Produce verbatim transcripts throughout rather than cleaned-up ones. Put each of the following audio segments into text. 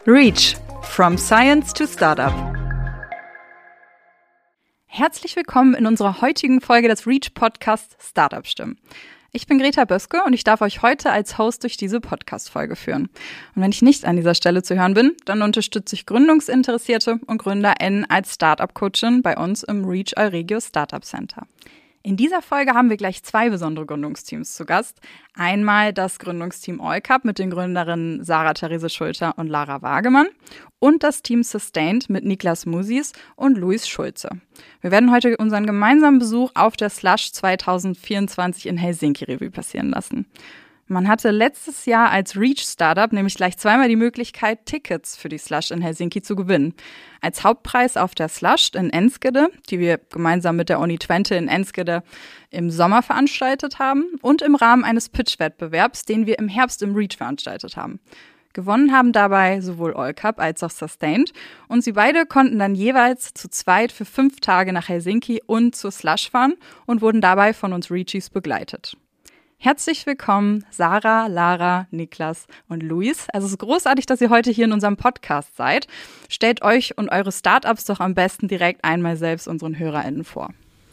Reach – From Science to Startup. Herzlich willkommen in unserer heutigen Folge des Reach-Podcasts Startup-Stimmen. Ich bin Greta Böske und ich darf euch heute als Host durch diese Podcast-Folge führen. Und wenn ich nicht an dieser Stelle zu hören bin, dann unterstütze ich Gründungsinteressierte und GründerInnen als Startup-Coachin bei uns im Reach Alregio Startup Center. In dieser Folge haben wir gleich zwei besondere Gründungsteams zu Gast. Einmal das Gründungsteam Allcup mit den Gründerinnen Sarah-Therese Schulter und Lara Wagemann und das Team Sustained mit Niklas Musis und Luis Schulze. Wir werden heute unseren gemeinsamen Besuch auf der Slush zwanzig vierundzwanzig in Helsinki Revue passieren lassen. Man hatte letztes Jahr als Reach-Startup nämlich gleich zweimal die Möglichkeit, Tickets für die Slush in Helsinki zu gewinnen. Als Hauptpreis auf der Slush in Enskede, die wir gemeinsam mit der Uni Twente in Enskede im Sommer veranstaltet haben, und im Rahmen eines Pitch-Wettbewerbs, den wir im Herbst im Reach veranstaltet haben. Gewonnen haben dabei sowohl Allcup als auch Sustained und sie beide konnten dann jeweils zu zweit für fünf Tage nach Helsinki und zur Slush fahren und wurden dabei von uns Reachies begleitet. Herzlich willkommen, Sarah, Lara, Niklas und Luis. Also es ist großartig, dass ihr heute hier in unserem Podcast seid. Stellt euch und eure Startups doch am besten direkt einmal selbst unseren HörerInnen vor.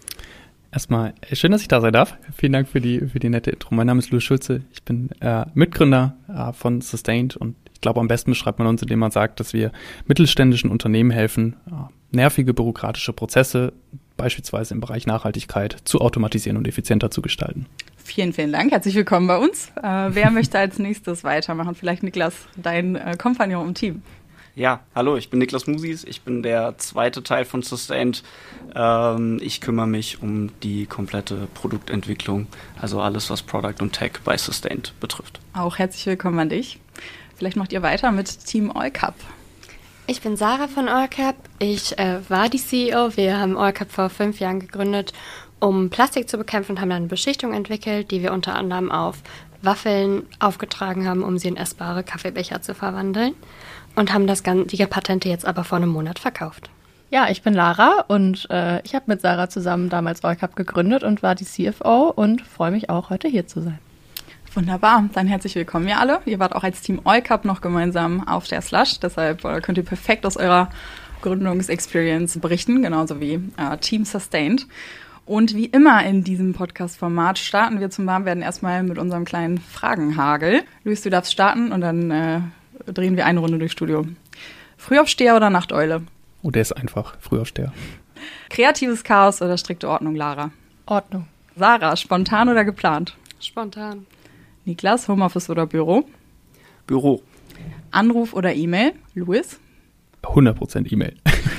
Erstmal schön, dass ich da sein darf. Vielen Dank für die, für die nette Intro. Mein Name ist Luis Schulze. Ich bin äh, Mitgründer äh, von Sustained und ich glaube, am besten beschreibt man uns, indem man sagt, dass wir mittelständischen Unternehmen helfen, äh, nervige bürokratische Prozesse, beispielsweise im Bereich Nachhaltigkeit, zu automatisieren und effizienter zu gestalten. Vielen, vielen Dank. Herzlich willkommen bei uns. Äh, wer möchte als nächstes weitermachen? Vielleicht Niklas, dein äh, Kompagnon im Team. Ja, hallo, ich bin Niklas Musis. Ich bin der zweite Teil von Sustained. Ähm, ich kümmere mich um die komplette Produktentwicklung, also alles, was Product und Tech bei Sustained betrifft. Auch herzlich willkommen an dich. Vielleicht macht ihr weiter mit Team Allcup. Ich bin Sarah von Allcup. Ich äh, war die C E O. Wir haben Allcup vor fünf Jahren gegründet, um Plastik zu bekämpfen, und haben dann eine Beschichtung entwickelt, die wir unter anderem auf Waffeln aufgetragen haben, um sie in essbare Kaffeebecher zu verwandeln. Und haben das ganze, die Patente jetzt aber vor einem Monat verkauft. Ja, ich bin Lara und äh, ich habe mit Sarah zusammen damals Allcup gegründet und war die C F O und freue mich auch, heute hier zu sein. Wunderbar, dann herzlich willkommen ihr alle. Ihr wart auch als Team Allcup noch gemeinsam auf der Slush, deshalb äh, könnt ihr perfekt aus eurer Gründungsexperience berichten, genauso wie äh, Team Sustained. Und wie immer in diesem Podcast-Format starten wir zum Warmwerden erstmal mit unserem kleinen Fragenhagel. Luis, du darfst starten und dann äh, drehen wir eine Runde durchs Studio. Frühaufsteher oder Nachteule? Oh, der ist einfach. Frühaufsteher. Kreatives Chaos oder strikte Ordnung, Lara? Ordnung. Sarah, spontan oder geplant? Spontan. Niklas, Homeoffice oder Büro? Büro. Anruf oder E-Mail? Luis? hundert Prozent E-Mail.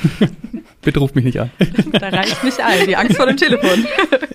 Bitte ruft mich nicht an. Da reicht nicht ein, die Angst vor dem Telefon.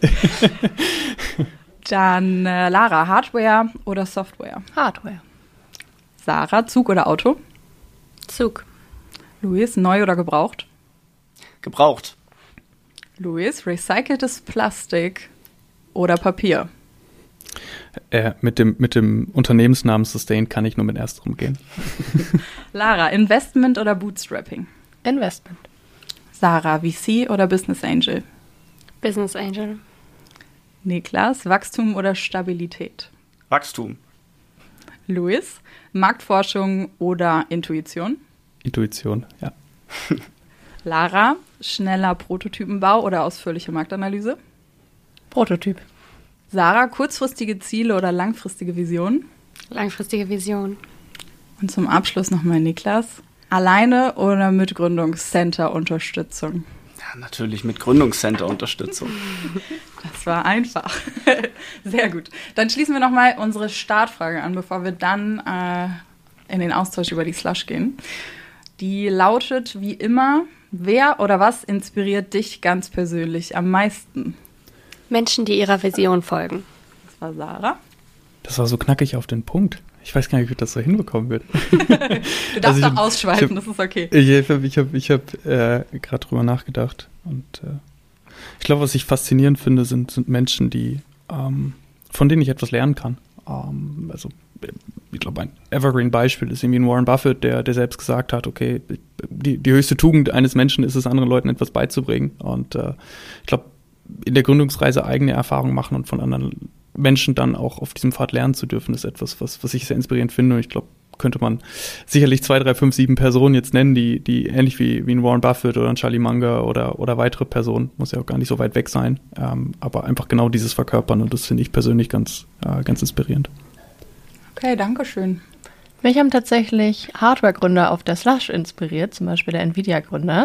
Dann äh, Lara, Hardware oder Software? Hardware. Sarah, Zug oder Auto? Zug. Luis, neu oder gebraucht? Gebraucht. Luis, recyceltes Plastik oder Papier? Äh, mit dem, mit dem Unternehmensnamen Sustained kann ich nur mit ersterem gehen. Lara, Investment oder Bootstrapping? Investment. Sarah, V C oder Business Angel? Business Angel. Niklas, Wachstum oder Stabilität? Wachstum. Luis, Marktforschung oder Intuition? Intuition, ja. Lara, schneller Prototypenbau oder ausführliche Marktanalyse? Prototyp. Sarah, kurzfristige Ziele oder langfristige Visionen? Langfristige Vision. Und zum Abschluss nochmal Niklas. Alleine oder mit Gründungscenter-Unterstützung? Ja, natürlich mit Gründungscenter-Unterstützung. Das war einfach. Sehr gut. Dann schließen wir nochmal unsere Startfrage an, bevor wir dann äh, in den Austausch über die Slush gehen. Die lautet wie immer, wer oder was inspiriert dich ganz persönlich am meisten? Menschen, die ihrer Vision folgen. Das war Sarah. Das war so knackig auf den Punkt. Ich weiß gar nicht, wie das so hinbekommen wird. Du darfst also doch ausschweifen, hab, das ist okay. Ich habe ich hab, ich hab, äh, gerade drüber nachgedacht. Und äh, ich glaube, was ich faszinierend finde, sind, sind Menschen, die ähm, von denen ich etwas lernen kann. Ähm, also ich glaube, ein Evergreen-Beispiel ist irgendwie ein Warren Buffett, der, der selbst gesagt hat, okay, die, die höchste Tugend eines Menschen ist es, anderen Leuten etwas beizubringen. Und äh, ich glaube, in der Gründungsreise eigene Erfahrungen machen und von anderen Menschen dann auch auf diesem Pfad lernen zu dürfen, ist etwas, was, was ich sehr inspirierend finde. Und ich glaube, könnte man sicherlich zwei, drei, fünf, sieben Personen jetzt nennen, die, die ähnlich wie, wie ein Warren Buffett oder ein Charlie Munger oder, oder weitere Personen, muss ja auch gar nicht so weit weg sein, ähm, aber einfach genau dieses verkörpern und das finde ich persönlich ganz, äh, ganz inspirierend. Okay, danke schön. Mich haben tatsächlich Hardware-Gründer auf der Slush inspiriert, zum Beispiel der Nvidia-Gründer.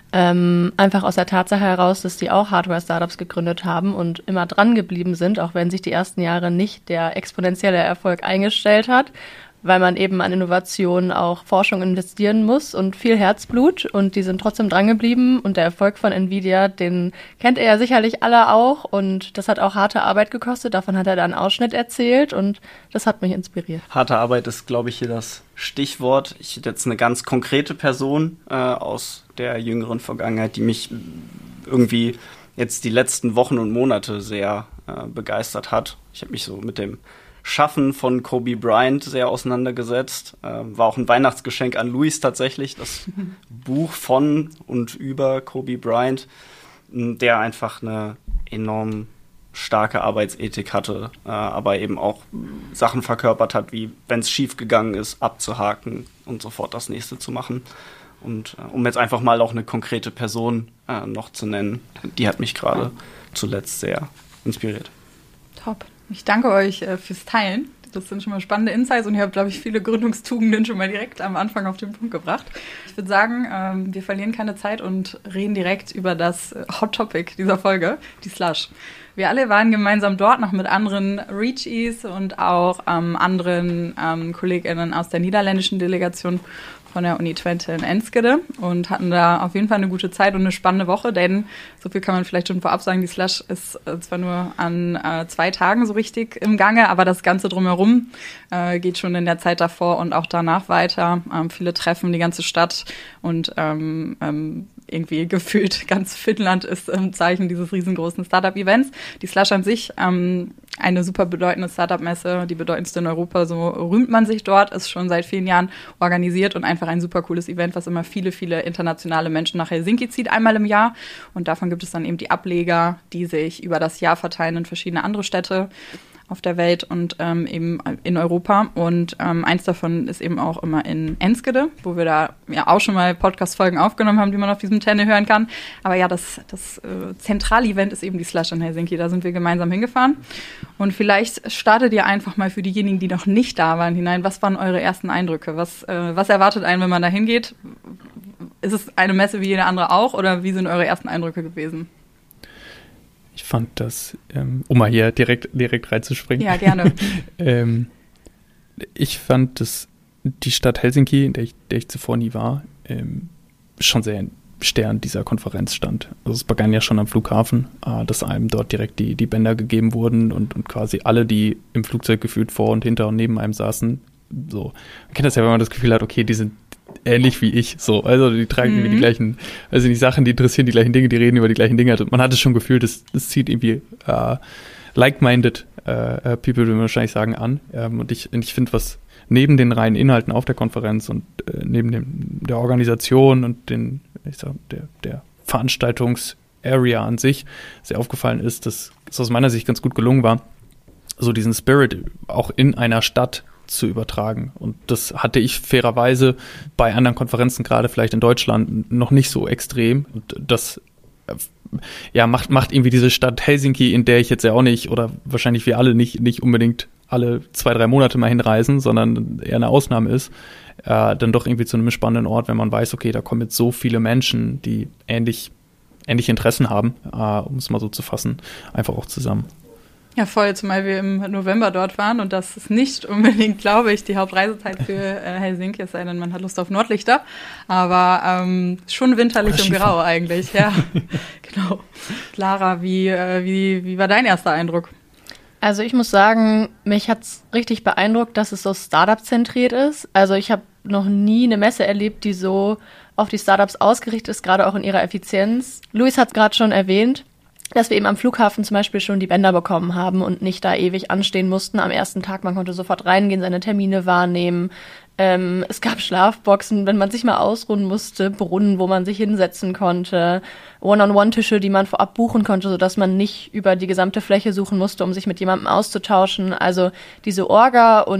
Ähm, einfach aus der Tatsache heraus, dass die auch Hardware-Startups gegründet haben und immer dran geblieben sind, auch wenn sich die ersten Jahre nicht der exponentielle Erfolg eingestellt hat, weil man eben an Innovationen auch Forschung investieren muss und viel Herzblut und die sind trotzdem dran geblieben und der Erfolg von Nvidia, den kennt ihr ja sicherlich alle auch und das hat auch harte Arbeit gekostet, davon hat er da einen Ausschnitt erzählt und das hat mich inspiriert. Harte Arbeit ist, glaube ich, hier das Stichwort. Ich hätte jetzt eine ganz konkrete Person äh, aus der jüngeren Vergangenheit, die mich irgendwie jetzt die letzten Wochen und Monate sehr äh, begeistert hat. Ich habe mich so mit dem Schaffen von Kobe Bryant sehr auseinandergesetzt. Äh, war auch ein Weihnachtsgeschenk an Luis tatsächlich, das Buch von und über Kobe Bryant, der einfach eine enorm starke Arbeitsethik hatte, äh, aber eben auch Sachen verkörpert hat, wie wenn es schief gegangen ist, abzuhaken und sofort das nächste zu machen. Und äh, um jetzt einfach mal auch eine konkrete Person äh, noch zu nennen, die hat mich gerade zuletzt sehr inspiriert. Top. Ich danke euch äh, fürs Teilen. Das sind schon mal spannende Insights und ihr habt, glaube ich, viele Gründungstugenden schon mal direkt am Anfang auf den Punkt gebracht. Ich würde sagen, ähm, wir verlieren keine Zeit und reden direkt über das Hot Topic dieser Folge, die Slush. Wir alle waren gemeinsam dort noch mit anderen Reachies und auch ähm, anderen ähm, KollegInnen aus der niederländischen Delegation von der Uni Twente in Enschede und hatten da auf jeden Fall eine gute Zeit und eine spannende Woche, denn so viel kann man vielleicht schon vorab sagen, die Slush ist äh, zwar nur an äh, zwei Tagen so richtig im Gange, aber das Ganze drumherum äh, geht schon in der Zeit davor und auch danach weiter. Ähm, viele Treffen, die ganze Stadt und ähm, ähm, irgendwie gefühlt ganz Finnland ist im Zeichen dieses riesengroßen Startup-Events. Die Slush an sich, ähm, eine super bedeutende Startup-Messe, die bedeutendste in Europa, so rühmt man sich dort, ist schon seit vielen Jahren organisiert und einfach ein super cooles Event, was immer viele, viele internationale Menschen nach Helsinki zieht, einmal im Jahr. Und davon gibt es dann eben die Ableger, die sich über das Jahr verteilen in verschiedene andere Städte auf der Welt und ähm, eben in Europa. Und ähm, eins davon ist eben auch immer in Enschede, wo wir da ja auch schon mal Podcast-Folgen aufgenommen haben, die man auf diesem Channel hören kann. Aber ja, das, das äh, Zentralevent ist eben die Slush in Helsinki. Da sind wir gemeinsam hingefahren. Und vielleicht startet ihr einfach mal für diejenigen, die noch nicht da waren, hinein. Was waren eure ersten Eindrücke? Was, äh, was erwartet einen, wenn man da hingeht? Ist es eine Messe wie jede andere auch? Oder wie sind eure ersten Eindrücke gewesen? Ich fand das, ähm, um mal hier direkt, direkt reinzuspringen. Ja, gerne. ähm, ich fand, dass die Stadt Helsinki, in der ich, der ich zuvor nie war, ähm, schon sehr im Stern dieser Konferenz stand. Also es begann ja schon am Flughafen, äh, dass einem dort direkt die, die Bänder gegeben wurden und, und quasi alle, die im Flugzeug gefühlt vor und hinter und neben einem saßen, so. Man kennt das ja, wenn man das Gefühl hat, okay, die sind ähnlich wie ich, so, also die tragen mhm. die gleichen, also die Sachen, die interessieren die gleichen Dinge, die reden über die gleichen Dinge. Man hatte schon gefühlt, das, das zieht irgendwie uh, like-minded uh, people, würde man wahrscheinlich sagen, an. Um, und ich, und ich finde, was neben den reinen Inhalten auf der Konferenz und uh, neben dem, der Organisation und den, ich sag, der, der Veranstaltungs-Area an sich sehr aufgefallen ist, dass es aus meiner Sicht ganz gut gelungen war, so diesen Spirit auch in einer Stadt zu übertragen. Und das hatte ich fairerweise bei anderen Konferenzen, gerade vielleicht in Deutschland, noch nicht so extrem. Und das ja, macht, macht irgendwie diese Stadt Helsinki, in der ich jetzt ja auch nicht, oder wahrscheinlich wir alle nicht, nicht unbedingt alle zwei, drei Monate mal hinreisen, sondern eher eine Ausnahme ist, äh, dann doch irgendwie zu einem spannenden Ort, wenn man weiß, okay, da kommen jetzt so viele Menschen, die ähnlich, ähnliche Interessen haben, äh, um es mal so zu fassen, einfach auch zusammen. Ja, voll, zumal wir im November dort waren und das ist nicht unbedingt, glaube ich, die Hauptreisezeit für äh, Helsinki, es sei denn, man hat Lust auf Nordlichter, aber ähm, schon winterlich und grau eigentlich, ja, genau. Lara, wie, äh, wie, wie war dein erster Eindruck? Also ich muss sagen, mich hat's richtig beeindruckt, dass es so Startup-zentriert ist. Also ich habe noch nie eine Messe erlebt, die so auf die Startups ausgerichtet ist, gerade auch in ihrer Effizienz. Luis hat es gerade schon erwähnt, dass wir eben am Flughafen zum Beispiel schon die Bänder bekommen haben und nicht da ewig anstehen mussten am ersten Tag. Man konnte sofort reingehen, seine Termine wahrnehmen. Ähm, es gab Schlafboxen, wenn man sich mal ausruhen musste, Brunnen, wo man sich hinsetzen konnte, One-on-One-Tische, die man vorab buchen konnte, sodass man nicht über die gesamte Fläche suchen musste, um sich mit jemandem auszutauschen. Also diese Orga und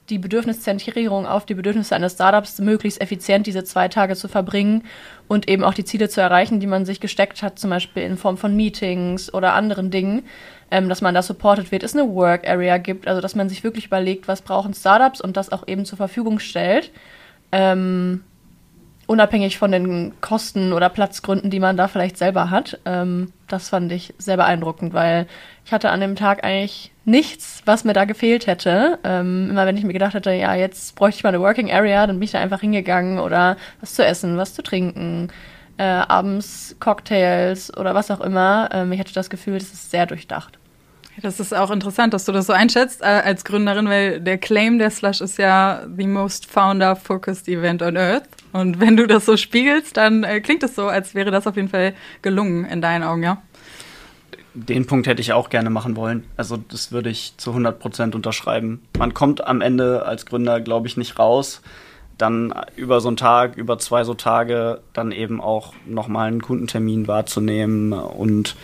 die Bedürfniszentrierung auf die Bedürfnisse eines Startups, möglichst effizient diese zwei Tage zu verbringen und eben auch die Ziele zu erreichen, die man sich gesteckt hat, zum Beispiel in Form von Meetings oder anderen Dingen, ähm, dass man da supported wird, es eine Work Area gibt, also dass man sich wirklich überlegt, was brauchen Startups und das auch eben zur Verfügung stellt, ähm, unabhängig von den Kosten oder Platzgründen, die man da vielleicht selber hat. Ähm, das fand ich sehr beeindruckend, weil ich hatte an dem Tag eigentlich nichts, was mir da gefehlt hätte. Ähm, immer wenn ich mir gedacht hätte, ja, jetzt bräuchte ich mal eine Working Area, dann bin ich da einfach hingegangen oder was zu essen, was zu trinken, äh, abends Cocktails oder was auch immer. Ähm, ich hatte das Gefühl, das ist sehr durchdacht. Das ist auch interessant, dass du das so einschätzt äh, als Gründerin, weil der Claim der Slush ist ja the most founder-focused event on earth. Und wenn du das so spiegelst, dann äh, klingt es so, als wäre das auf jeden Fall gelungen in deinen Augen, ja? Den Punkt hätte ich auch gerne machen wollen. Also das würde ich zu hundert Prozent unterschreiben. Man kommt am Ende als Gründer, glaube ich, nicht raus. Dann über so einen Tag, über zwei so Tage, dann eben auch nochmal einen Kundentermin wahrzunehmen. Und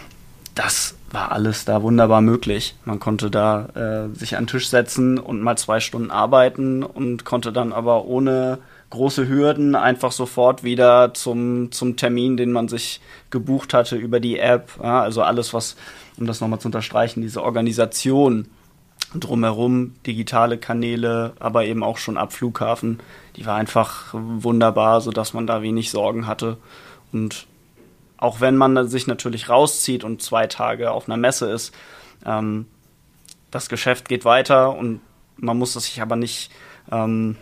das war alles da wunderbar möglich. Man konnte da äh, sich an den Tisch setzen und mal zwei Stunden arbeiten und konnte dann aber ohne große Hürden einfach sofort wieder zum, zum Termin, den man sich gebucht hatte über die App. Ja, also alles, was, um das nochmal zu unterstreichen, diese Organisation drumherum, digitale Kanäle, aber eben auch schon ab Flughafen, die war einfach wunderbar, sodass man da wenig Sorgen hatte. Und auch wenn man sich natürlich rauszieht und zwei Tage auf einer Messe ist, ähm, das Geschäft geht weiter und man muss es sich aber nicht ähm,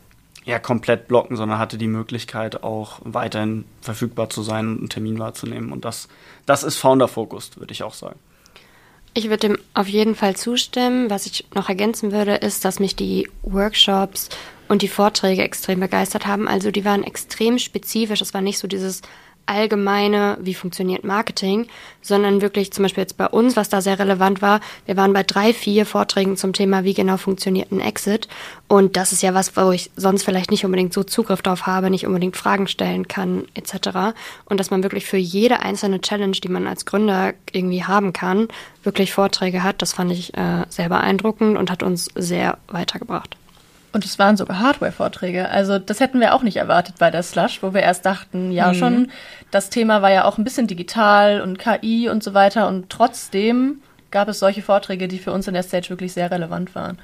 ja, komplett blocken, sondern hatte die Möglichkeit, auch weiterhin verfügbar zu sein und einen Termin wahrzunehmen. Und das, das ist Founder-Focused, würde ich auch sagen. Ich würde dem auf jeden Fall zustimmen. Was ich noch ergänzen würde, ist, dass mich die Workshops und die Vorträge extrem begeistert haben. Also die waren extrem spezifisch. Es war nicht so dieses allgemeine, wie funktioniert Marketing, sondern wirklich zum Beispiel jetzt bei uns, was da sehr relevant war, wir waren bei drei, vier Vorträgen zum Thema, wie genau funktioniert ein Exit. Und das ist ja was, wo ich sonst vielleicht nicht unbedingt so Zugriff drauf habe, nicht unbedingt Fragen stellen kann, et cetera. Und dass man wirklich für jede einzelne Challenge, die man als Gründer irgendwie haben kann, wirklich Vorträge hat, das fand ich äh, sehr beeindruckend und hat uns sehr weitergebracht. Und es waren sogar Hardware-Vorträge. Also das hätten wir auch nicht erwartet bei der Slush, wo wir erst dachten, ja mhm. schon, das Thema war ja auch ein bisschen digital und K I und so weiter. Und trotzdem gab es solche Vorträge, die für uns in der Stage wirklich sehr relevant waren.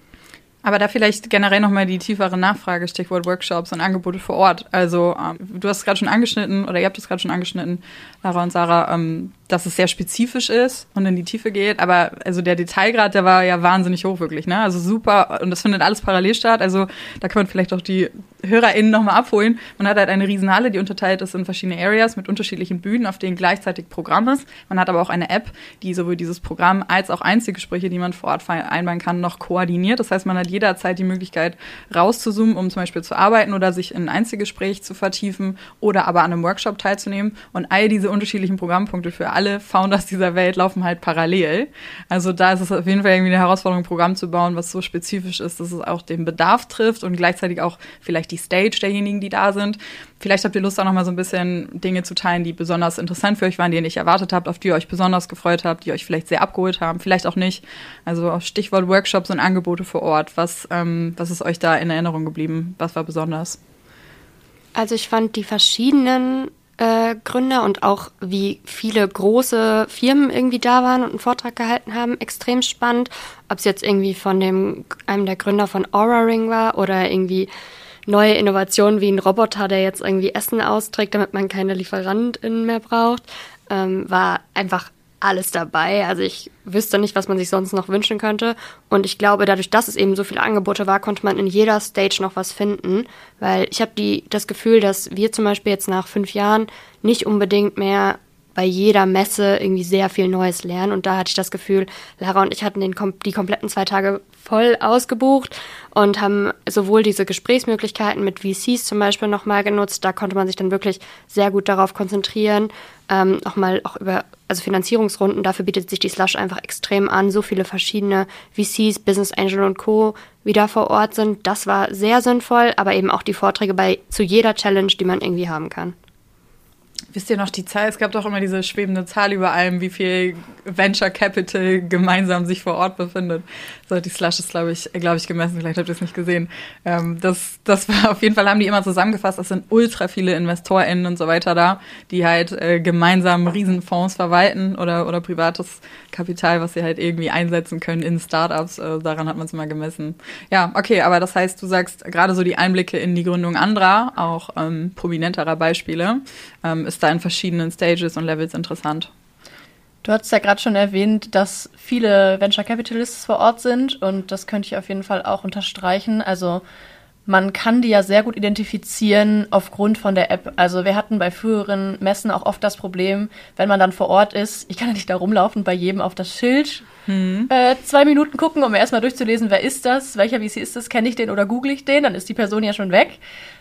Aber da vielleicht generell nochmal die tiefere Nachfrage, Stichwort Workshops und Angebote vor Ort. Also ähm, du hast es gerade schon angeschnitten, oder ihr habt es gerade schon angeschnitten, Lara und Sarah, ähm, dass es sehr spezifisch ist und in die Tiefe geht. Aber also der Detailgrad, der war ja wahnsinnig hoch wirklich, ne? Also super, und das findet alles parallel statt. Also da kann man vielleicht auch die HörerInnen nochmal abholen. Man hat halt eine Riesenhalle, die unterteilt ist in verschiedene Areas mit unterschiedlichen Bühnen, auf denen gleichzeitig Programm ist. Man hat aber auch eine App, die sowohl dieses Programm als auch Einzelgespräche, die man vor Ort vereinbaren kann, noch koordiniert. Das heißt, man hat jederzeit die Möglichkeit, rauszuzoomen, um zum Beispiel zu arbeiten oder sich in ein Einzelgespräch zu vertiefen oder aber an einem Workshop teilzunehmen. Und all diese unterschiedlichen Programmpunkte für alle Founders dieser Welt laufen halt parallel. Also da ist es auf jeden Fall irgendwie eine Herausforderung, ein Programm zu bauen, was so spezifisch ist, dass es auch den Bedarf trifft und gleichzeitig auch vielleicht die Stage derjenigen, die da sind. Vielleicht habt ihr Lust, auch noch mal so ein bisschen Dinge zu teilen, die besonders interessant für euch waren, die ihr nicht erwartet habt, auf die ihr euch besonders gefreut habt, die euch vielleicht sehr abgeholt haben, vielleicht auch nicht. Also Stichwort Workshops und Angebote vor Ort. Was, ähm, was ist euch da in Erinnerung geblieben? Was war besonders? Also ich fand die verschiedenen äh, Gründer und auch wie viele große Firmen irgendwie da waren und einen Vortrag gehalten haben, extrem spannend. Ob es jetzt irgendwie von dem einem der Gründer von Aura Ring war oder irgendwie neue Innovationen wie ein Roboter, der jetzt irgendwie Essen austrägt, damit man keine LieferantInnen mehr braucht, ähm, war einfach alles dabei. Also ich wüsste nicht, was man sich sonst noch wünschen könnte. Und ich glaube, dadurch, dass es eben so viele Angebote war, konnte man in jeder Stage noch was finden. Weil ich habe die das Gefühl, dass wir zum Beispiel jetzt nach fünf Jahren nicht unbedingt mehr bei jeder Messe irgendwie sehr viel Neues lernen. Und da hatte ich das Gefühl, Lara und ich hatten den, die kompletten zwei Tage voll ausgebucht und haben sowohl diese Gesprächsmöglichkeiten mit V Cs zum Beispiel nochmal genutzt. Da konnte man sich dann wirklich sehr gut darauf konzentrieren. Ähm, nochmal auch über also Finanzierungsrunden. Dafür bietet sich die Slush einfach extrem an. So viele verschiedene V Cs, Business Angel und Co. wieder vor Ort sind. Das war sehr sinnvoll, aber eben auch die Vorträge bei zu jeder Challenge, die man irgendwie haben kann. Wisst ihr noch die Zahl? Es gab doch immer diese schwebende Zahl über allem, wie viel Venture Capital gemeinsam sich vor Ort befindet. So, die Slush ist, glaube ich, glaube ich, gemessen. Vielleicht habt ihr es nicht gesehen. Ähm, das, das war auf jeden Fall, haben die immer zusammengefasst. Es sind ultra viele InvestorInnen und so weiter da, die halt äh, gemeinsam Riesenfonds verwalten oder, oder privates Kapital, was sie halt irgendwie einsetzen können in Startups. Äh, daran hat man es immer gemessen. Ja, okay, aber das heißt, du sagst, gerade so die Einblicke in die Gründung anderer, auch ähm, prominenterer Beispiele, ähm, ist da in verschiedenen Stages und Levels interessant. Du hast ja gerade schon erwähnt, dass viele Venture Capitalists vor Ort sind und das könnte ich auf jeden Fall auch unterstreichen. Also man kann die ja sehr gut identifizieren aufgrund von der App. Also wir hatten bei früheren Messen auch oft das Problem, wenn man dann vor Ort ist, ich kann ja nicht da rumlaufen, bei jedem auf das Schild hm. äh, zwei Minuten gucken, um erstmal durchzulesen, wer ist das, welcher V C ist das, kenne ich den oder google ich den, dann ist die Person ja schon weg.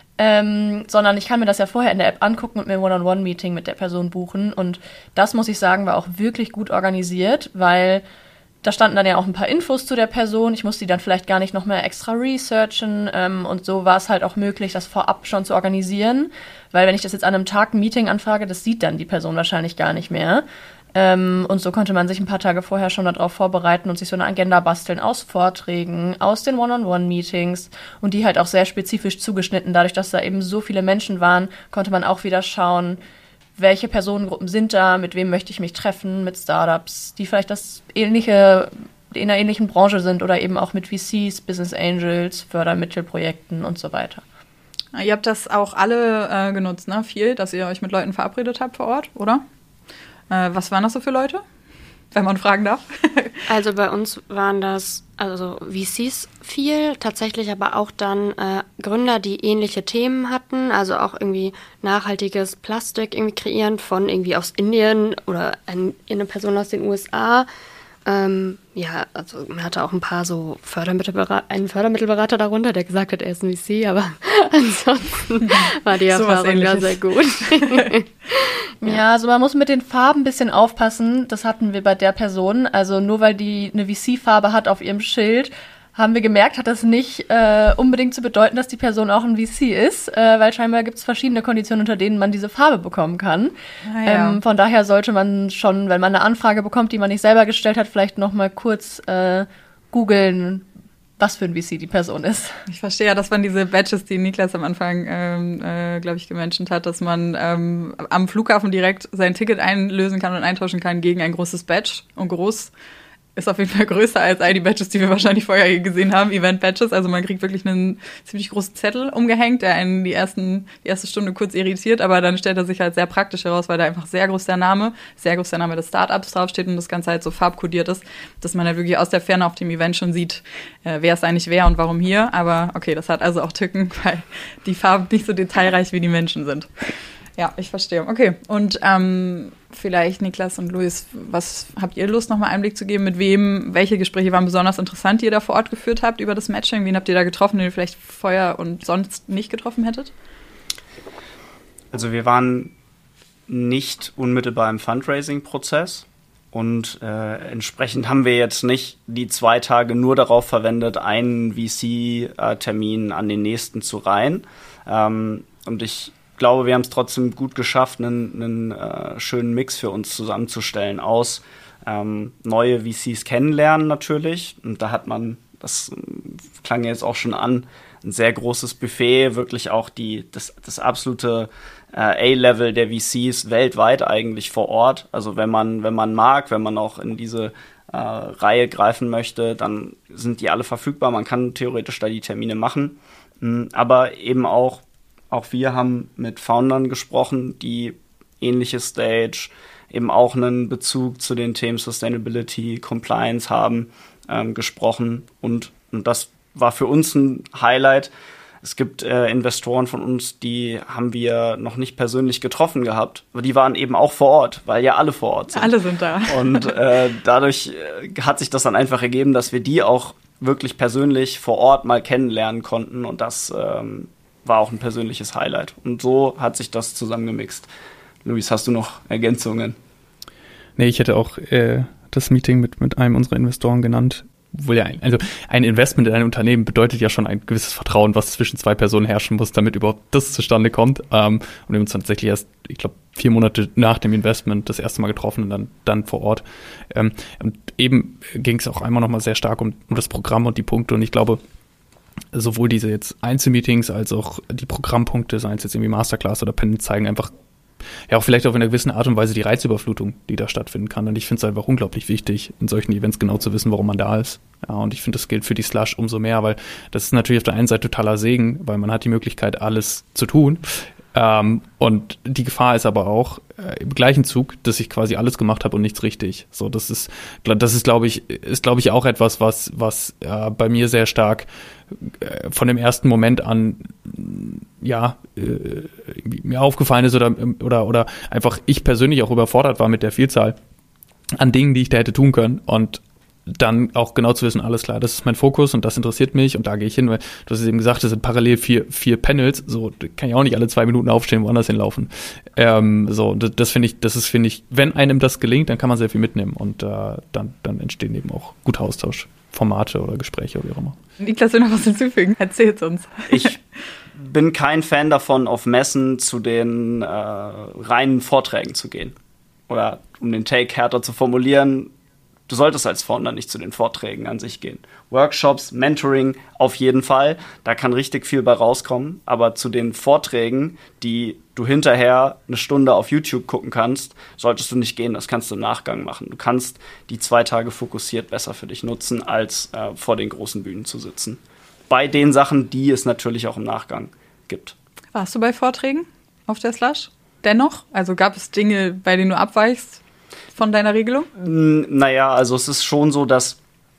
Ähm, sondern ich kann mir das ja vorher in der App angucken und mir ein One-on-One-Meeting mit der Person buchen. Und das, muss ich sagen, war auch wirklich gut organisiert, weil da standen dann ja auch ein paar Infos zu der Person. Ich musste die dann vielleicht gar nicht noch mehr extra researchen. Ähm, und so war es halt auch möglich, das vorab schon zu organisieren. Weil wenn ich das jetzt an einem Tag ein Meeting anfrage, das sieht dann die Person wahrscheinlich gar nicht mehr. Ähm, und so konnte man sich ein paar Tage vorher schon darauf vorbereiten und sich so eine Agenda basteln aus Vorträgen, aus den One-on-One-Meetings und die halt auch sehr spezifisch zugeschnitten. Dadurch, dass da eben so viele Menschen waren, konnte man auch wieder schauen, welche Personengruppen sind da, mit wem möchte ich mich treffen, mit Startups, die vielleicht das ähnliche, in einer ähnlichen Branche sind oder eben auch mit V Cs, Business Angels, Fördermittelprojekten und so weiter. Ihr habt das auch alle äh, genutzt, ne? Viel, dass ihr euch mit Leuten verabredet habt vor Ort, oder? Äh, was waren das so für Leute, wenn man fragen darf? Also bei uns waren das also V Cs viel, tatsächlich aber auch dann äh, Gründer, die ähnliche Themen hatten, also auch irgendwie nachhaltiges Plastik irgendwie kreieren von irgendwie aus Indien oder ein, eine Person aus den U S A. Ähm, ja, also man hatte auch ein paar so Fördermittelberater, einen Fördermittelberater darunter, der gesagt hat, er ist ein V C, aber ansonsten war die Erfahrung da sehr gut. Ja. ja, also man muss mit den Farben ein bisschen aufpassen, das hatten wir bei der Person, also nur weil die eine V C-Farbe hat auf ihrem Schild, haben wir gemerkt, hat das nicht äh, unbedingt zu bedeuten, dass die Person auch ein V C ist, äh, weil scheinbar gibt es verschiedene Konditionen, unter denen man diese Farbe bekommen kann. Ah, ja. ähm, von daher sollte man schon, wenn man eine Anfrage bekommt, die man nicht selber gestellt hat, vielleicht noch mal kurz äh, googeln, was für ein V C die Person ist. Ich verstehe ja, das waren diese Badges, die Niklas am Anfang, ähm, äh, glaube ich, gementioned hat, dass man ähm, am Flughafen direkt sein Ticket einlösen kann und eintauschen kann gegen ein großes Badge. Und groß ist auf jeden Fall größer als all die Badges, die wir wahrscheinlich vorher gesehen haben, Event-Badges. Also man kriegt wirklich einen ziemlich großen Zettel umgehängt, der einen die, ersten, die erste Stunde kurz irritiert, aber dann stellt er sich halt sehr praktisch heraus, weil da einfach sehr groß der Name, sehr groß der Name des Startups draufsteht und das Ganze halt so farbkodiert ist, dass man halt wirklich aus der Ferne auf dem Event schon sieht, äh, wer ist eigentlich wer und warum hier. Aber okay, das hat also auch Tücken, weil die Farben nicht so detailreich wie die Menschen sind. Ja, ich verstehe. Okay, und ähm, vielleicht Niklas und Luis, was habt ihr Lust, nochmal Einblick zu geben, mit wem, welche Gespräche waren besonders interessant, die ihr da vor Ort geführt habt über das Matching? Wen habt ihr da getroffen, den ihr vielleicht vorher und sonst nicht getroffen hättet? Also wir waren nicht unmittelbar im Fundraising-Prozess und äh, entsprechend haben wir jetzt nicht die zwei Tage nur darauf verwendet, einen V C-Termin an den nächsten zu reihen. Ähm, und ich Ich glaube, wir haben es trotzdem gut geschafft, einen, einen äh, schönen Mix für uns zusammenzustellen aus ähm, neue V Cs kennenlernen natürlich. Und da hat man, das klang jetzt auch schon an, ein sehr großes Buffet, wirklich auch die das, das absolute äh, A-Level der V Cs weltweit eigentlich vor Ort. Also wenn man, wenn man mag, wenn man auch in diese äh, Reihe greifen möchte, dann sind die alle verfügbar. Man kann theoretisch da die Termine machen. Mhm, aber eben auch Auch wir haben mit Foundern gesprochen, die ähnliche Stage, eben auch einen Bezug zu den Themen Sustainability, Compliance haben, ähm, gesprochen. Und, und das war für uns ein Highlight. Es gibt äh, Investoren von uns, die haben wir noch nicht persönlich getroffen gehabt, aber die waren eben auch vor Ort, weil ja alle vor Ort sind. Alle sind da. Und äh, dadurch äh, hat sich das dann einfach ergeben, dass wir die auch wirklich persönlich vor Ort mal kennenlernen konnten und das ähm, war auch ein persönliches Highlight. Und so hat sich das zusammengemixt. Luis, hast du noch Ergänzungen? Nee, ich hätte auch äh, das Meeting mit, mit einem unserer Investoren genannt. obwohl ja, ein, also ein Investment in ein Unternehmen bedeutet ja schon ein gewisses Vertrauen, was zwischen zwei Personen herrschen muss, damit überhaupt das zustande kommt. Ähm, und wir haben uns tatsächlich erst, ich glaube, vier Monate nach dem Investment das erste Mal getroffen und dann, dann vor Ort. Ähm, und eben ging es auch einmal nochmal sehr stark um, um das Programm und die Punkte. Und ich glaube, sowohl diese jetzt Einzelmeetings als auch die Programmpunkte, seien es jetzt irgendwie Masterclass oder Pen, zeigen einfach ja auch vielleicht auf eine gewisse Art und Weise die Reizüberflutung, die da stattfinden kann. Und ich finde es einfach unglaublich wichtig, in solchen Events genau zu wissen, warum man da ist. Ja, und ich finde, das gilt für die Slush umso mehr, weil das ist natürlich auf der einen Seite totaler Segen, weil man hat die Möglichkeit, alles zu tun. Ähm, und die Gefahr ist aber auch äh, im gleichen Zug, dass ich quasi alles gemacht habe und nichts richtig. So, das ist, das ist, glaube ich, ist, glaube ich, auch etwas, was, was äh, bei mir sehr stark äh, von dem ersten Moment an, ja, äh, mir aufgefallen ist oder, oder, oder einfach ich persönlich auch überfordert war mit der Vielzahl an Dingen, die ich da hätte tun können. Und dann auch genau zu wissen, alles klar, das ist mein Fokus und das interessiert mich und da gehe ich hin, weil du hast es eben gesagt, das sind parallel vier, vier Panels, so kann ich auch nicht alle zwei Minuten aufstehen, woanders hinlaufen. Ähm, so, das, das finde ich, das ist, finde ich, wenn einem das gelingt, dann kann man sehr viel mitnehmen und äh, dann, dann entstehen eben auch guter Austausch, Formate oder Gespräche oder wie auch immer. Niklas will noch was hinzufügen, erzähl's uns. Ich bin kein Fan davon, auf Messen zu den äh, reinen Vorträgen zu gehen. Oder um den Take härter zu formulieren, du solltest als Founder nicht zu den Vorträgen an sich gehen. Workshops, Mentoring auf jeden Fall, da kann richtig viel bei rauskommen. Aber zu den Vorträgen, die du hinterher eine Stunde auf YouTube gucken kannst, solltest du nicht gehen, das kannst du im Nachgang machen. Du kannst die zwei Tage fokussiert besser für dich nutzen, als äh, vor den großen Bühnen zu sitzen. Bei den Sachen, die es natürlich auch im Nachgang gibt. Warst du bei Vorträgen auf der Slush? Dennoch? Also gab es Dinge, bei denen du abweichst von deiner Regelung? Naja, also es ist schon so, dass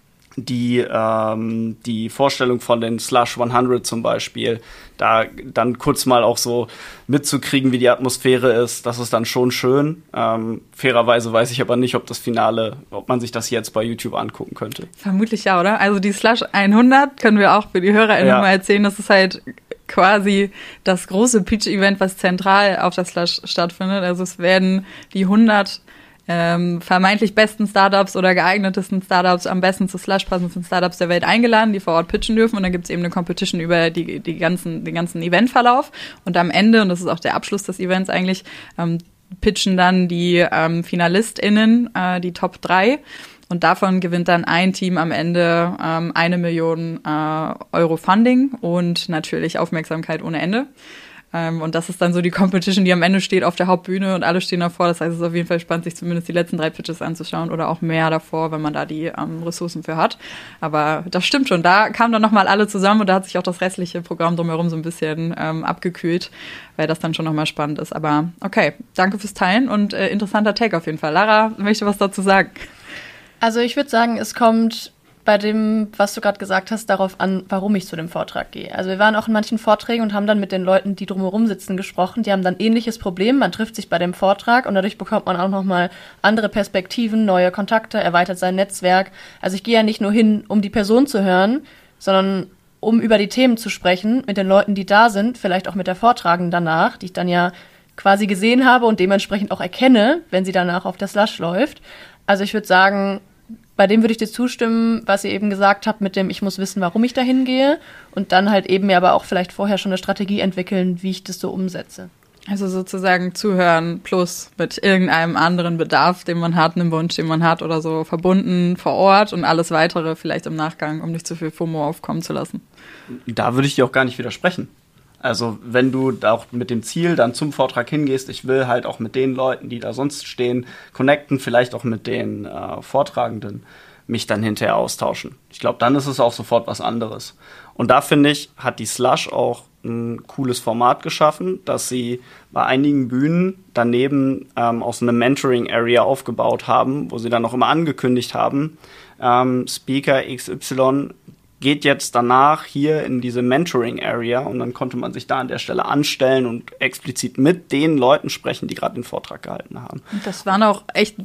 die, ähm, die Vorstellung von den Slush hundert zum Beispiel, da dann kurz mal auch so mitzukriegen, wie die Atmosphäre ist, das ist dann schon schön. Ähm, fairerweise weiß ich aber nicht, ob das Finale, ob man sich das jetzt bei YouTube angucken könnte. Vermutlich ja, oder? Also die Slush hundert können wir auch für die HörerInnen ja mal erzählen, das ist halt quasi das große Pitch-Event, was zentral auf der Slush stattfindet. Also es werden die hundert ähm, vermeintlich besten Startups oder geeignetesten Startups, am besten zu Slush passendsten Startups der Welt eingeladen, die vor Ort pitchen dürfen. Und dann gibt es eben eine Competition über die, die ganzen, den ganzen Eventverlauf. Und am Ende, und das ist auch der Abschluss des Events eigentlich, ähm, pitchen dann die ähm, FinalistInnen, äh, die Top drei. Und davon gewinnt dann ein Team am Ende ähm, eine Million äh, Euro Funding und natürlich Aufmerksamkeit ohne Ende. Ähm, und das ist dann so die Competition, die am Ende steht auf der Hauptbühne und alle stehen davor. Das heißt, es ist auf jeden Fall spannend, sich zumindest die letzten drei Pitches anzuschauen oder auch mehr davor, wenn man da die ähm, Ressourcen für hat. Aber das stimmt schon, da kamen dann nochmal alle zusammen und da hat sich auch das restliche Programm drumherum so ein bisschen ähm, abgekühlt, weil das dann schon nochmal spannend ist. Aber okay, danke fürs Teilen und äh, interessanter Take auf jeden Fall. Lara möchte was dazu sagen. Also ich würde sagen, es kommt bei dem, was du gerade gesagt hast, darauf an, warum ich zu dem Vortrag gehe. Also wir waren auch in manchen Vorträgen und haben dann mit den Leuten, die drumherum sitzen, gesprochen. Die haben dann ähnliches Problem. Man trifft sich bei dem Vortrag und dadurch bekommt man auch nochmal andere Perspektiven, neue Kontakte, erweitert sein Netzwerk. Also ich gehe ja nicht nur hin, um die Person zu hören, sondern um über die Themen zu sprechen mit den Leuten, die da sind, vielleicht auch mit der Vortragenden danach, die ich dann ja quasi gesehen habe und dementsprechend auch erkenne, wenn sie danach auf der Slush läuft. Also ich würde sagen, bei dem würde ich dir zustimmen, was ihr eben gesagt habt, mit dem ich muss wissen, warum ich da hingehe und dann halt eben mir aber auch vielleicht vorher schon eine Strategie entwickeln, wie ich das so umsetze. Also sozusagen zuhören plus mit irgendeinem anderen Bedarf, den man hat, einem Wunsch, den man hat oder so, verbunden vor Ort und alles Weitere vielleicht im Nachgang, um nicht zu viel FOMO aufkommen zu lassen. Da würde ich dir auch gar nicht widersprechen. Also wenn du da auch mit dem Ziel dann zum Vortrag hingehst, ich will halt auch mit den Leuten, die da sonst stehen, connecten, vielleicht auch mit den äh, Vortragenden, mich dann hinterher austauschen. Ich glaube, dann ist es auch sofort was anderes. Und da, finde ich, hat die Slush auch ein cooles Format geschaffen, dass sie bei einigen Bühnen daneben ähm, aus einer Mentoring-Area aufgebaut haben, wo sie dann auch immer angekündigt haben, ähm, Speaker X Y geht jetzt danach hier in diese Mentoring-Area und dann konnte man sich da an der Stelle anstellen und explizit mit den Leuten sprechen, die gerade den Vortrag gehalten haben. Und das waren auch echt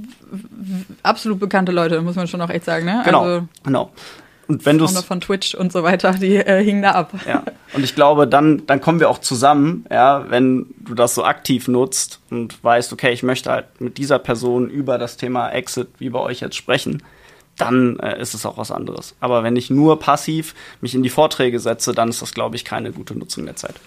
absolut bekannte Leute, muss man schon auch echt sagen, ne? Genau, also, genau. Und wenn du von Twitch und so weiter, die äh, hingen da ab. Ja. Und ich glaube, dann, dann kommen wir auch zusammen, ja, wenn du das so aktiv nutzt und weißt, okay, ich möchte halt mit dieser Person über das Thema Exit wie bei euch jetzt sprechen, dann äh, ist es auch was anderes. Aber wenn ich nur passiv mich in die Vorträge setze, dann ist das, glaube ich, keine gute Nutzung der Zeit.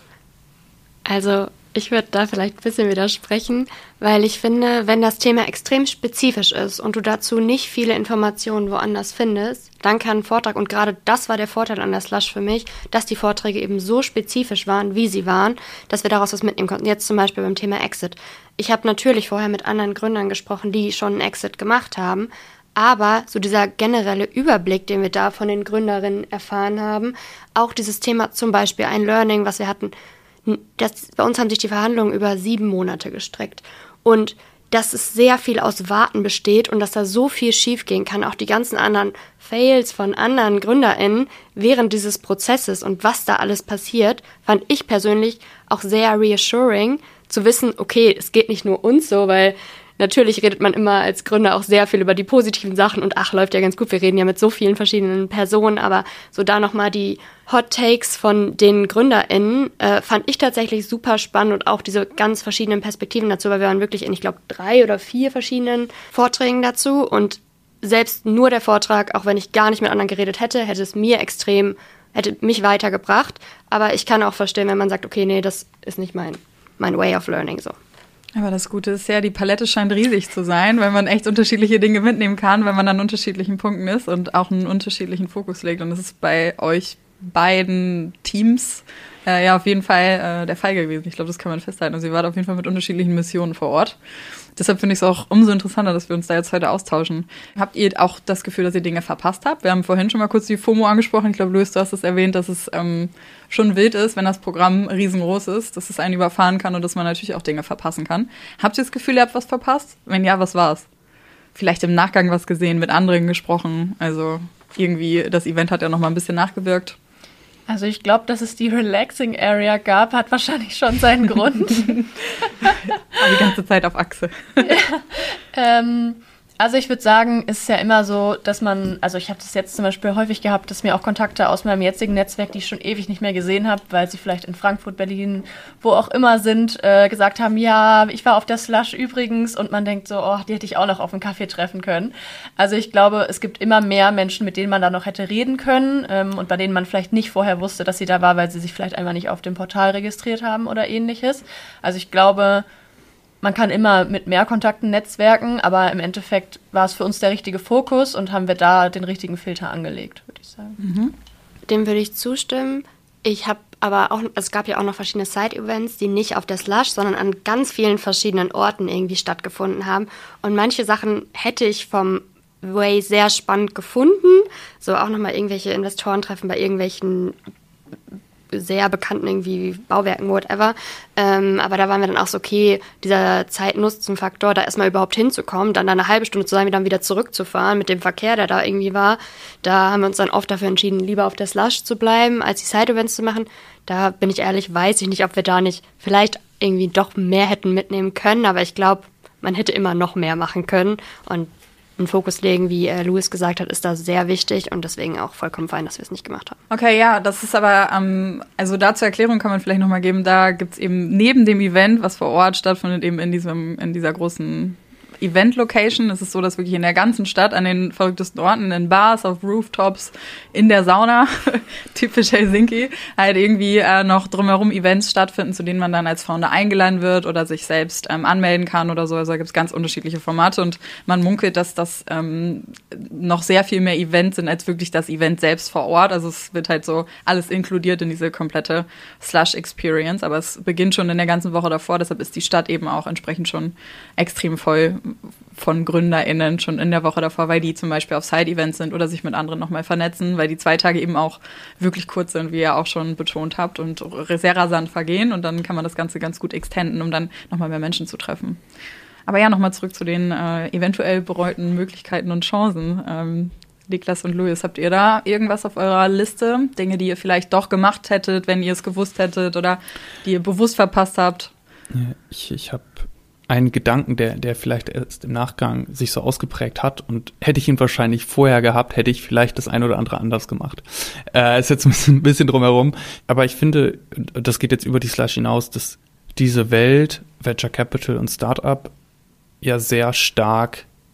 Also ich würde da vielleicht ein bisschen widersprechen, weil ich finde, wenn das Thema extrem spezifisch ist und du dazu nicht viele Informationen woanders findest, dann kann ein Vortrag, und gerade das war der Vorteil an der Slush für mich, dass die Vorträge eben so spezifisch waren, wie sie waren, dass wir daraus was mitnehmen konnten. Jetzt zum Beispiel beim Thema Exit. Ich habe natürlich vorher mit anderen Gründern gesprochen, die schon einen Exit gemacht haben, aber so dieser generelle Überblick, den wir da von den Gründerinnen erfahren haben, auch dieses Thema zum Beispiel ein Learning, was wir hatten, das, bei uns haben sich die Verhandlungen über sieben Monate gestreckt. Und dass es sehr viel aus Warten besteht und dass da so viel schiefgehen kann, auch die ganzen anderen Fails von anderen GründerInnen während dieses Prozesses und was da alles passiert, fand ich persönlich auch sehr reassuring, zu wissen, okay, es geht nicht nur uns so, weil natürlich redet man immer als Gründer auch sehr viel über die positiven Sachen und ach, läuft ja ganz gut, wir reden ja mit so vielen verschiedenen Personen, aber so da nochmal die Hot Takes von den GründerInnen äh, fand ich tatsächlich super spannend und auch diese ganz verschiedenen Perspektiven dazu, weil wir waren wirklich in, ich glaube, drei oder vier verschiedenen Vorträgen dazu und selbst nur der Vortrag, auch wenn ich gar nicht mit anderen geredet hätte, hätte es mir extrem, hätte mich weitergebracht, aber ich kann auch verstehen, wenn man sagt, okay, nee, das ist nicht mein, mein Way of Learning so. Aber das Gute ist ja, die Palette scheint riesig zu sein, weil man echt unterschiedliche Dinge mitnehmen kann, wenn man an unterschiedlichen Punkten ist und auch einen unterschiedlichen Fokus legt. Und das ist bei euch beiden Teams äh, ja auf jeden Fall äh, der Fall gewesen. Ich glaube, das kann man festhalten. Also ihr wart auf jeden Fall mit unterschiedlichen Missionen vor Ort. Deshalb finde ich es auch umso interessanter, dass wir uns da jetzt heute austauschen. Habt ihr auch das Gefühl, dass ihr Dinge verpasst habt? Wir haben vorhin schon mal kurz die FOMO angesprochen. Ich glaube, Louis, du hast es erwähnt, dass es ähm, schon wild ist, wenn das Programm riesengroß ist, dass es einen überfahren kann und dass man natürlich auch Dinge verpassen kann. Habt ihr das Gefühl, ihr habt was verpasst? Wenn ja, was war's? Vielleicht im Nachgang was gesehen, mit anderen gesprochen. Also irgendwie, das Event hat ja noch mal ein bisschen nachgewirkt. Also ich glaube, dass es die Relaxing Area gab, hat wahrscheinlich schon seinen Grund. Aber die ganze Zeit auf Achse. Ja, ähm, also ich würde sagen, es ist ja immer so, dass man, also ich habe das jetzt zum Beispiel häufig gehabt, dass mir auch Kontakte aus meinem jetzigen Netzwerk, die ich schon ewig nicht mehr gesehen habe, weil sie vielleicht in Frankfurt, Berlin, wo auch immer sind, äh, gesagt haben, ja, ich war auf der Slush übrigens, und man denkt so, oh, die hätte ich auch noch auf einen Kaffee treffen können. Also ich glaube, es gibt immer mehr Menschen, mit denen man da noch hätte reden können ähm, und bei denen man vielleicht nicht vorher wusste, dass sie da war, weil sie sich vielleicht einmal nicht auf dem Portal registriert haben oder ähnliches. Also ich glaube, man kann immer mit mehr Kontakten netzwerken, aber im Endeffekt war es für uns der richtige Fokus und haben wir da den richtigen Filter angelegt, würde ich sagen. Mhm. Dem würde ich zustimmen. Ich habe aber auch, es gab ja auch noch verschiedene Side-Events, die nicht auf der Slush, sondern an ganz vielen verschiedenen Orten irgendwie stattgefunden haben. Und manche Sachen hätte ich vom Way sehr spannend gefunden. So auch nochmal irgendwelche Investorentreffen bei irgendwelchen sehr bekannten irgendwie Bauwerken, whatever. Ähm, aber da waren wir dann auch so, okay, dieser Zeit-Nutzen-Faktor, da erstmal überhaupt hinzukommen, dann da eine halbe Stunde zu sein, dann wieder zurückzufahren mit dem Verkehr, der da irgendwie war. Da haben wir uns dann oft dafür entschieden, lieber auf der Slush zu bleiben, als die Side-Events zu machen. Da bin ich ehrlich, weiß ich nicht, ob wir da nicht vielleicht irgendwie doch mehr hätten mitnehmen können, aber ich glaube, man hätte immer noch mehr machen können und einen Fokus legen, wie äh, Louis gesagt hat, ist da sehr wichtig und deswegen auch vollkommen fein, dass wir es nicht gemacht haben. Okay, ja, das ist aber, ähm, also da zur Erklärung kann man vielleicht nochmal geben, da gibt's eben neben dem Event, was vor Ort stattfindet, eben in diesem, in dieser großen Event-Location. Es ist so, dass wirklich in der ganzen Stadt an den verrücktesten Orten, in Bars, auf Rooftops, in der Sauna, typisch Helsinki, halt irgendwie äh, noch drumherum Events stattfinden, zu denen man dann als Founder eingeladen wird oder sich selbst ähm, anmelden kann oder so. Also da gibt es ganz unterschiedliche Formate und man munkelt, dass das ähm, noch sehr viel mehr Events sind als wirklich das Event selbst vor Ort. Also es wird halt so alles inkludiert in diese komplette Slush-Experience, aber es beginnt schon in der ganzen Woche davor, deshalb ist die Stadt eben auch entsprechend schon extrem voll von GründerInnen schon in der Woche davor, weil die zum Beispiel auf Side-Events sind oder sich mit anderen nochmal vernetzen, weil die zwei Tage eben auch wirklich kurz sind, wie ihr auch schon betont habt, und sehr rasant vergehen und dann kann man das Ganze ganz gut extenden, um dann nochmal mehr Menschen zu treffen. Aber ja, nochmal zurück zu den äh, eventuell bereuten Möglichkeiten und Chancen. Ähm, Niklas und Louis, habt ihr da irgendwas auf eurer Liste? Dinge, die ihr vielleicht doch gemacht hättet, wenn ihr es gewusst hättet oder die ihr bewusst verpasst habt? Ja, ich ich habe einen Gedanken, der, der vielleicht erst im Nachgang sich so ausgeprägt hat, und hätte ich ihn wahrscheinlich vorher gehabt, hätte ich vielleicht das eine oder andere anders gemacht. Äh, ist jetzt ein bisschen, ein bisschen drumherum, aber ich finde, das geht jetzt über die Slush hinaus, dass diese Welt, Venture Capital und Startup, ja sehr stark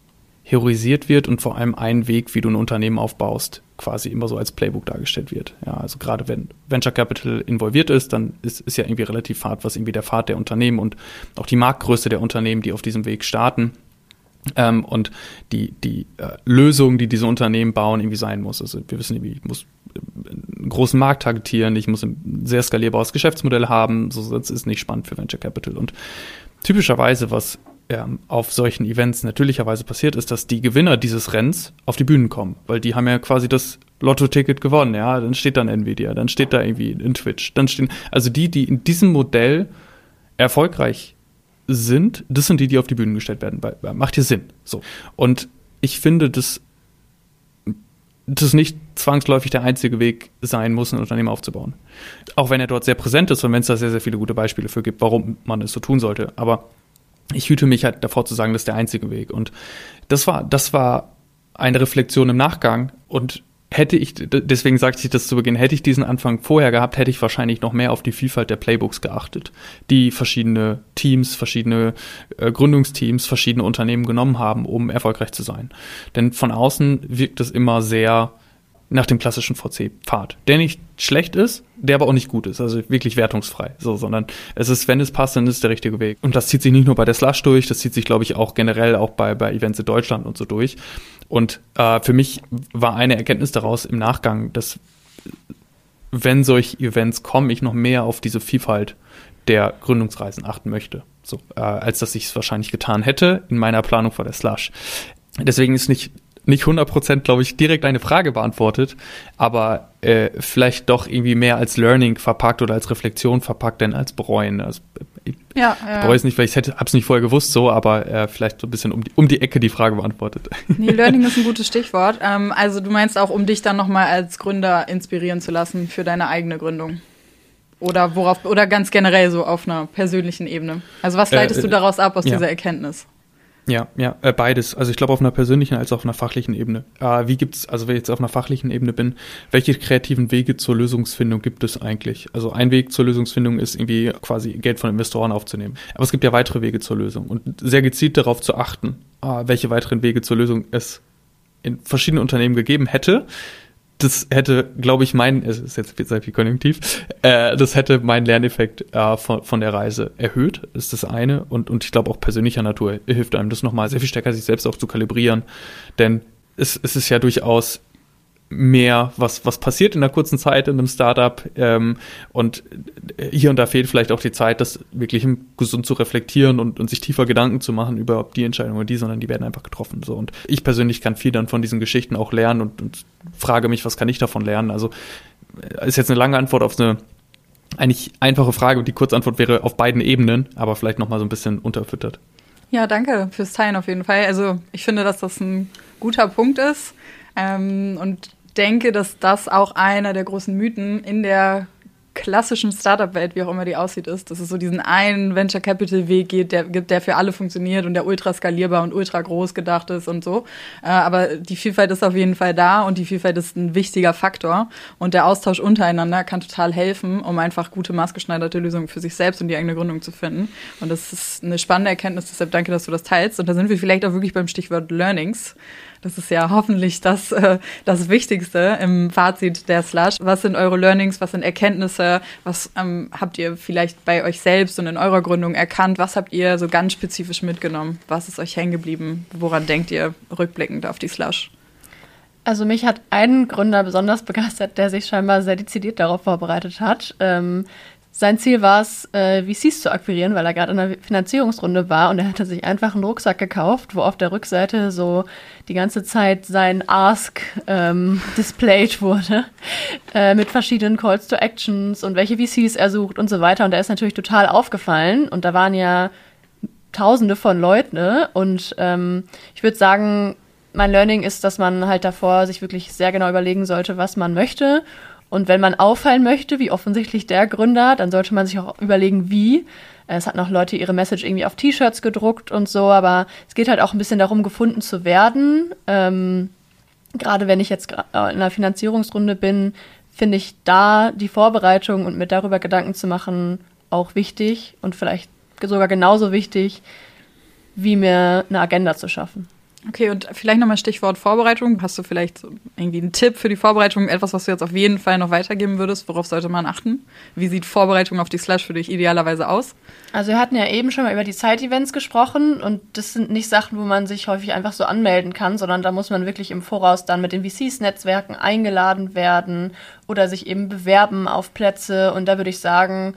heroisiert wird und vor allem ein Weg, wie du ein Unternehmen aufbaust, quasi immer so als Playbook dargestellt wird. Ja, also gerade wenn Venture Capital involviert ist, dann ist, ist ja irgendwie relativ hart, was irgendwie der Pfad der Unternehmen und auch die Marktgröße der Unternehmen, die auf diesem Weg starten, ähm, und die, die äh, Lösung, die diese Unternehmen bauen, irgendwie sein muss. Also wir wissen irgendwie, ich muss einen großen Markt targetieren, ich muss ein sehr skalierbares Geschäftsmodell haben, so, sonst ist es nicht spannend für Venture Capital. Und typischerweise, was ähm, auf solchen Events natürlicherweise passiert, ist, dass die Gewinner dieses Rennens auf die Bühnen kommen, weil die haben ja quasi das Lotto-Ticket gewonnen, ja, dann steht dann Nvidia, dann steht da irgendwie in Twitch, dann stehen, also die, die in diesem Modell erfolgreich sind, das sind die, die auf die Bühnen gestellt werden, weil, macht hier Sinn, so. Und ich finde, dass das nicht zwangsläufig der einzige Weg sein muss, ein Unternehmen aufzubauen. Auch wenn er dort sehr präsent ist und wenn es da sehr, sehr viele gute Beispiele für gibt, warum man es so tun sollte. Aber ich hüte mich halt davor zu sagen, das ist der einzige Weg. Und das war, das war eine Reflexion im Nachgang. Und hätte ich, deswegen sagte ich das zu Beginn, hätte ich diesen Anfang vorher gehabt, hätte ich wahrscheinlich noch mehr auf die Vielfalt der Playbooks geachtet, die verschiedene Teams, verschiedene äh, Gründungsteams, verschiedene Unternehmen genommen haben, um erfolgreich zu sein. Denn von außen wirkt es immer sehr nach dem klassischen V C-Pfad, der nicht schlecht ist, der aber auch nicht gut ist, also wirklich wertungsfrei, so, sondern es ist, wenn es passt, dann ist es der richtige Weg. Und das zieht sich nicht nur bei der Slush durch, das zieht sich, glaube ich, auch generell auch bei, bei Events in Deutschland und so durch. Und äh, für mich war eine Erkenntnis daraus im Nachgang, dass wenn solche Events kommen, ich noch mehr auf diese Vielfalt der Gründungsreisen achten möchte, so, äh, als dass ich es wahrscheinlich getan hätte in meiner Planung vor der Slush. Deswegen ist nicht nicht hundert Prozent, glaube ich, direkt eine Frage beantwortet, aber äh, vielleicht doch irgendwie mehr als Learning verpackt oder als Reflexion verpackt, denn als Bereuen. Also, ich ja, ja. bereue es nicht, weil ich habe es nicht vorher gewusst, so, aber äh, vielleicht so ein bisschen um die, um die Ecke die Frage beantwortet. Nee, Learning ist ein gutes Stichwort. Ähm, also du meinst auch, um dich dann nochmal als Gründer inspirieren zu lassen für deine eigene Gründung? Oder worauf, oder ganz generell so auf einer persönlichen Ebene? Also was leitest äh, du daraus ab aus ja. dieser Erkenntnis? Ja, ja, äh, beides. Also ich glaube auf einer persönlichen als auch auf einer fachlichen Ebene. Äh, wie gibt's, also wenn ich jetzt auf einer fachlichen Ebene bin, welche kreativen Wege zur Lösungsfindung gibt es eigentlich? Also ein Weg zur Lösungsfindung ist irgendwie quasi Geld von Investoren aufzunehmen. Aber es gibt ja weitere Wege zur Lösung und sehr gezielt darauf zu achten, äh, welche weiteren Wege zur Lösung es in verschiedenen Unternehmen gegeben hätte. Das hätte, glaube ich, mein, es ist jetzt sehr viel konjunktiv, äh, das hätte meinen Lerneffekt äh, von, von der Reise erhöht, ist das eine. Und, und ich glaube auch persönlicher Natur hilft einem das nochmal sehr viel stärker, sich selbst auch zu kalibrieren. Denn es, es ist ja durchaus mehr, was, was passiert in einer kurzen Zeit in einem Startup. Ähm, und hier und da fehlt vielleicht auch die Zeit, das wirklich gesund zu reflektieren und, und sich tiefer Gedanken zu machen über ob die Entscheidung oder die, sondern die werden einfach getroffen. So. Und ich persönlich kann viel dann von diesen Geschichten auch lernen und, und frage mich, was kann ich davon lernen? Also ist jetzt eine lange Antwort auf eine eigentlich einfache Frage und die Kurzantwort wäre auf beiden Ebenen, aber vielleicht nochmal so ein bisschen unterfüttert. Ja, danke fürs Teilen auf jeden Fall. Also ich finde, dass das ein guter Punkt ist ähm, und denke, dass das auch einer der großen Mythen in der klassischen Startup-Welt, wie auch immer die aussieht, ist, dass es so diesen einen Venture-Capital-Weg gibt, der, der für alle funktioniert und der ultra skalierbar und ultra groß gedacht ist und so. Äh, aber die Vielfalt ist auf jeden Fall da und die Vielfalt ist ein wichtiger Faktor. Und der Austausch untereinander kann total helfen, um einfach gute, maßgeschneiderte Lösungen für sich selbst und die eigene Gründung zu finden. Und das ist eine spannende Erkenntnis, deshalb danke, dass du das teilst. Und da sind wir vielleicht auch wirklich beim Stichwort Learnings. Das ist ja hoffentlich das, äh, das Wichtigste im Fazit der Slush. Was sind eure Learnings, was sind Erkenntnisse, was ähm, habt ihr vielleicht bei euch selbst und in eurer Gründung erkannt? Was habt ihr so ganz spezifisch mitgenommen? Was ist euch hängen geblieben? Woran denkt ihr rückblickend auf die Slush? Also mich hat ein Gründer besonders begeistert, der sich scheinbar sehr dezidiert darauf vorbereitet hat. Ähm, Sein Ziel war es, äh, V Cs zu akquirieren, weil er gerade in einer Finanzierungsrunde war und er hatte sich einfach einen Rucksack gekauft, wo auf der Rückseite so die ganze Zeit sein Ask ähm, displayed wurde, äh, mit verschiedenen Calls to Actions und welche V Cs er sucht und so weiter. Und er ist natürlich total aufgefallen und da waren ja Tausende von Leuten, ne? Und ähm, ich würde sagen, mein Learning ist, dass man halt davor sich wirklich sehr genau überlegen sollte, was man möchte. Und wenn man auffallen möchte, wie offensichtlich der Gründer, dann sollte man sich auch überlegen, wie. Es hatten auch Leute ihre Message irgendwie auf T-Shirts gedruckt und so, aber es geht halt auch ein bisschen darum, gefunden zu werden. Ähm, gerade wenn ich jetzt in einer Finanzierungsrunde bin, finde ich da die Vorbereitung und mir darüber Gedanken zu machen auch wichtig und vielleicht sogar genauso wichtig, wie mir eine Agenda zu schaffen. Okay, und vielleicht nochmal Stichwort Vorbereitung. Hast du vielleicht irgendwie einen Tipp für die Vorbereitung? Etwas, was du jetzt auf jeden Fall noch weitergeben würdest? Worauf sollte man achten? Wie sieht Vorbereitung auf die Slush für dich idealerweise aus? Also wir hatten ja eben schon mal über die Side-Events gesprochen und das sind nicht Sachen, wo man sich häufig einfach so anmelden kann, sondern da muss man wirklich im Voraus dann mit den V Cs-Netzwerken eingeladen werden oder sich eben bewerben auf Plätze. Und da würde ich sagen,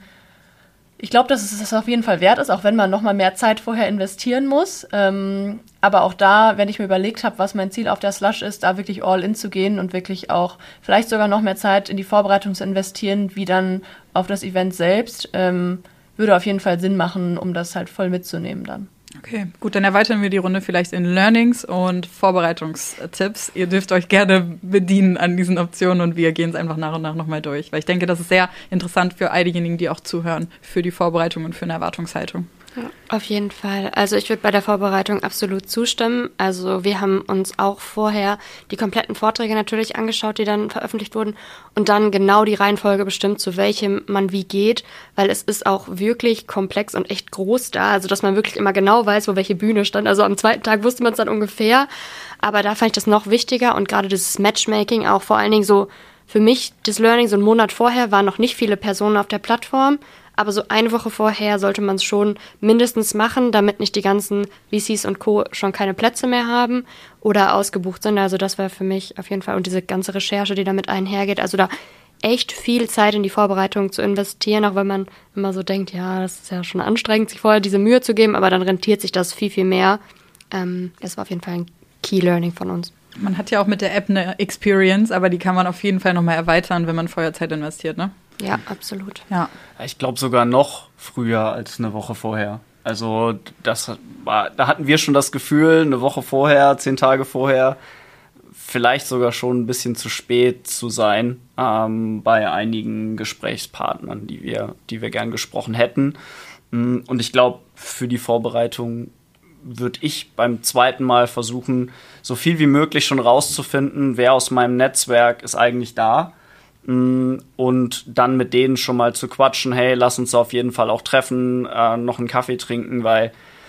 ich glaube, dass es das auf jeden Fall wert ist, auch wenn man nochmal mehr Zeit vorher investieren muss. Ähm, aber auch da, wenn ich mir überlegt habe, was mein Ziel auf der Slush ist, da wirklich all in zu gehen und wirklich auch vielleicht sogar noch mehr Zeit in die Vorbereitung zu investieren, wie dann auf das Event selbst, ähm, würde auf jeden Fall Sinn machen, um das halt voll mitzunehmen dann. Okay, gut, dann erweitern wir die Runde vielleicht in Learnings und Vorbereitungstipps. Ihr dürft euch gerne bedienen an diesen Optionen und wir gehen es einfach nach und nach nochmal durch. Weil ich denke, das ist sehr interessant für all diejenigen, die auch zuhören, für die Vorbereitung und für eine Erwartungshaltung. Ja, auf jeden Fall. Also ich würde bei der Vorbereitung absolut zustimmen. Also wir haben uns auch vorher die kompletten Vorträge natürlich angeschaut, die dann veröffentlicht wurden und dann genau die Reihenfolge bestimmt, zu welchem man wie geht, weil es ist auch wirklich komplex und echt groß da, also dass man wirklich immer genau weiß, wo welche Bühne stand. Also am zweiten Tag wusste man es dann ungefähr, aber da fand ich das noch wichtiger und gerade dieses Matchmaking auch vor allen Dingen so für mich, das Learning so einen Monat vorher waren noch nicht viele Personen auf der Plattform. Aber so eine Woche vorher sollte man es schon mindestens machen, damit nicht die ganzen V Cs und Co. schon keine Plätze mehr haben oder ausgebucht sind. Also das war für mich auf jeden Fall, und diese ganze Recherche, die damit einhergeht, also da echt viel Zeit in die Vorbereitung zu investieren, auch wenn man immer so denkt, ja, das ist ja schon anstrengend, sich vorher diese Mühe zu geben, aber dann rentiert sich das viel, viel mehr. Ähm, das war auf jeden Fall ein Key Learning von uns. Man hat ja auch mit der App eine Experience, aber die kann man auf jeden Fall nochmal erweitern, wenn man vorher Zeit investiert, ne? Ja, absolut. Ja. Ich glaube sogar noch früher als eine Woche vorher. Also das war, da hatten wir schon das Gefühl, eine Woche vorher, zehn Tage vorher, vielleicht sogar schon ein bisschen zu spät zu sein ähm, bei einigen Gesprächspartnern, die wir, die wir gern gesprochen hätten. Und ich glaube, für die Vorbereitung würde ich beim zweiten Mal versuchen, so viel wie möglich schon rauszufinden, wer aus meinem Netzwerk ist eigentlich da. Und dann mit denen schon mal zu quatschen, hey, lass uns auf jeden Fall auch treffen, äh, noch einen Kaffee trinken, weil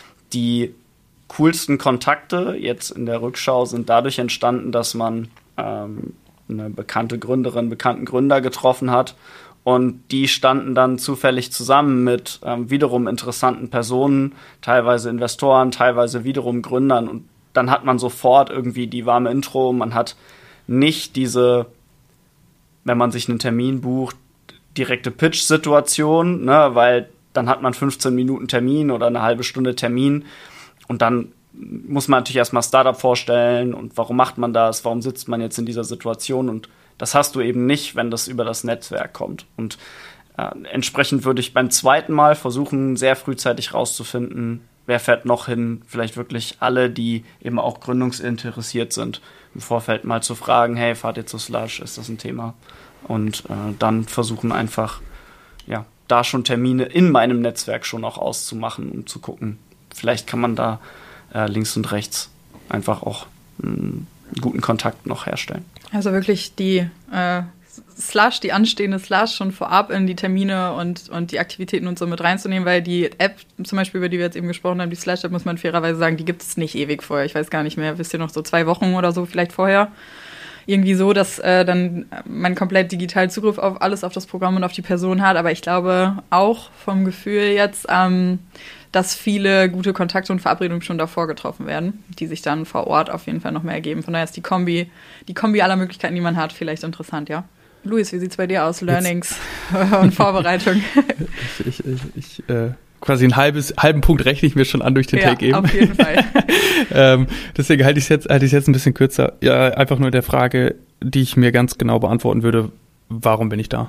die coolsten Kontakte jetzt in der Rückschau sind dadurch entstanden, dass man ähm, eine bekannte Gründerin, bekannten Gründer getroffen hat und die standen dann zufällig zusammen mit ähm, wiederum interessanten Personen, teilweise Investoren, teilweise wiederum Gründern und dann hat man sofort irgendwie die warme Intro, man hat nicht diese, wenn man sich einen Termin bucht, direkte Pitch-Situation, ne, weil dann hat man fünfzehn Minuten Termin oder eine halbe Stunde Termin und dann muss man natürlich erstmal Startup vorstellen und warum macht man das, warum sitzt man jetzt in dieser Situation und das hast du eben nicht, wenn das über das Netzwerk kommt. Und äh, entsprechend würde ich beim zweiten Mal versuchen, sehr frühzeitig rauszufinden, wer fährt noch hin, vielleicht wirklich alle, die eben auch gründungsinteressiert sind, im Vorfeld mal zu fragen, hey, fahrt ihr zur Slush, ist das ein Thema? Und äh, dann versuchen einfach, ja, da schon Termine in meinem Netzwerk schon auch auszumachen, um zu gucken, vielleicht kann man da äh, links und rechts einfach auch einen guten Kontakt noch herstellen. Also wirklich die äh, Slush, die anstehende Slush schon vorab in die Termine und, und die Aktivitäten und so mit reinzunehmen, weil die App, zum Beispiel, über die wir jetzt eben gesprochen haben, die Slush-App, muss man fairerweise sagen, die gibt es nicht ewig vorher. Ich weiß gar nicht mehr, wisst ihr noch, so zwei Wochen oder so vielleicht vorher. Irgendwie so, dass äh, dann man komplett digital Zugriff auf alles, auf das Programm und auf die Person hat. Aber ich glaube auch vom Gefühl jetzt, ähm, dass viele gute Kontakte und Verabredungen schon davor getroffen werden, die sich dann vor Ort auf jeden Fall noch mehr ergeben. Von daher ist die Kombi, die Kombi aller Möglichkeiten, die man hat, vielleicht interessant, ja. Luis, wie sieht's bei dir aus? Learnings jetzt. Und Vorbereitung. Ich, ich, ich äh, quasi einen halbes, halben Punkt rechne ich mir schon an durch den ja, Tag eben. Auf jeden Fall. ähm, deswegen halte ich es jetzt, halte ich jetzt ein bisschen kürzer. Ja, einfach nur der Frage, die ich mir ganz genau beantworten würde, warum bin ich da?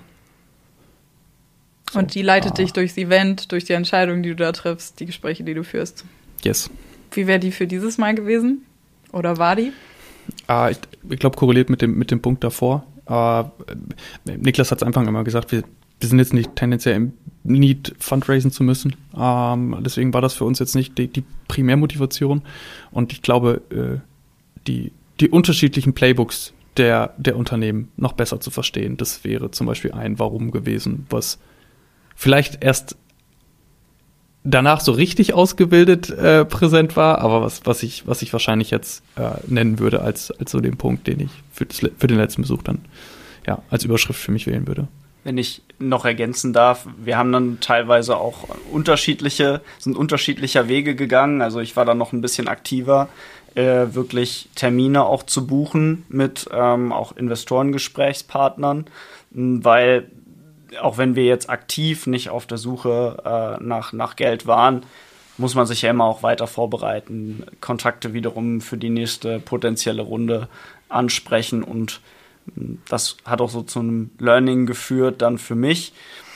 So. Und die leitet ah. dich durchs Event, durch die Entscheidungen, die du da triffst, die Gespräche, die du führst. Yes. Wie wäre die für dieses Mal gewesen? Oder war die? Ah, ich ich glaube, korreliert mit dem, mit dem Punkt davor. Uh, Niklas hat es am Anfang immer gesagt, wir, wir sind jetzt nicht tendenziell im Need, Fundraisen zu müssen. Um, deswegen war das für uns jetzt nicht die, die Primärmotivation. Und ich glaube, äh, die, die unterschiedlichen Playbooks der, der Unternehmen noch besser zu verstehen, das wäre zum Beispiel ein Warum gewesen, was vielleicht erst danach so richtig ausgebildet äh, präsent war, aber was, was ich, was ich wahrscheinlich jetzt äh, nennen würde als, als so den Punkt, den ich für, das, für den letzten Besuch dann ja als Überschrift für mich wählen würde. Wenn ich noch ergänzen darf, wir haben dann teilweise auch unterschiedliche, sind unterschiedlicher Wege gegangen. Also ich war dann noch ein bisschen aktiver, äh, wirklich Termine auch zu buchen mit ähm, auch Investorengesprächspartnern, weil auch wenn wir jetzt aktiv nicht auf der Suche äh, nach, nach Geld waren, muss man sich ja immer auch weiter vorbereiten, Kontakte wiederum für die nächste potenzielle Runde ansprechen und das hat auch so zu einem Learning geführt, dann für mich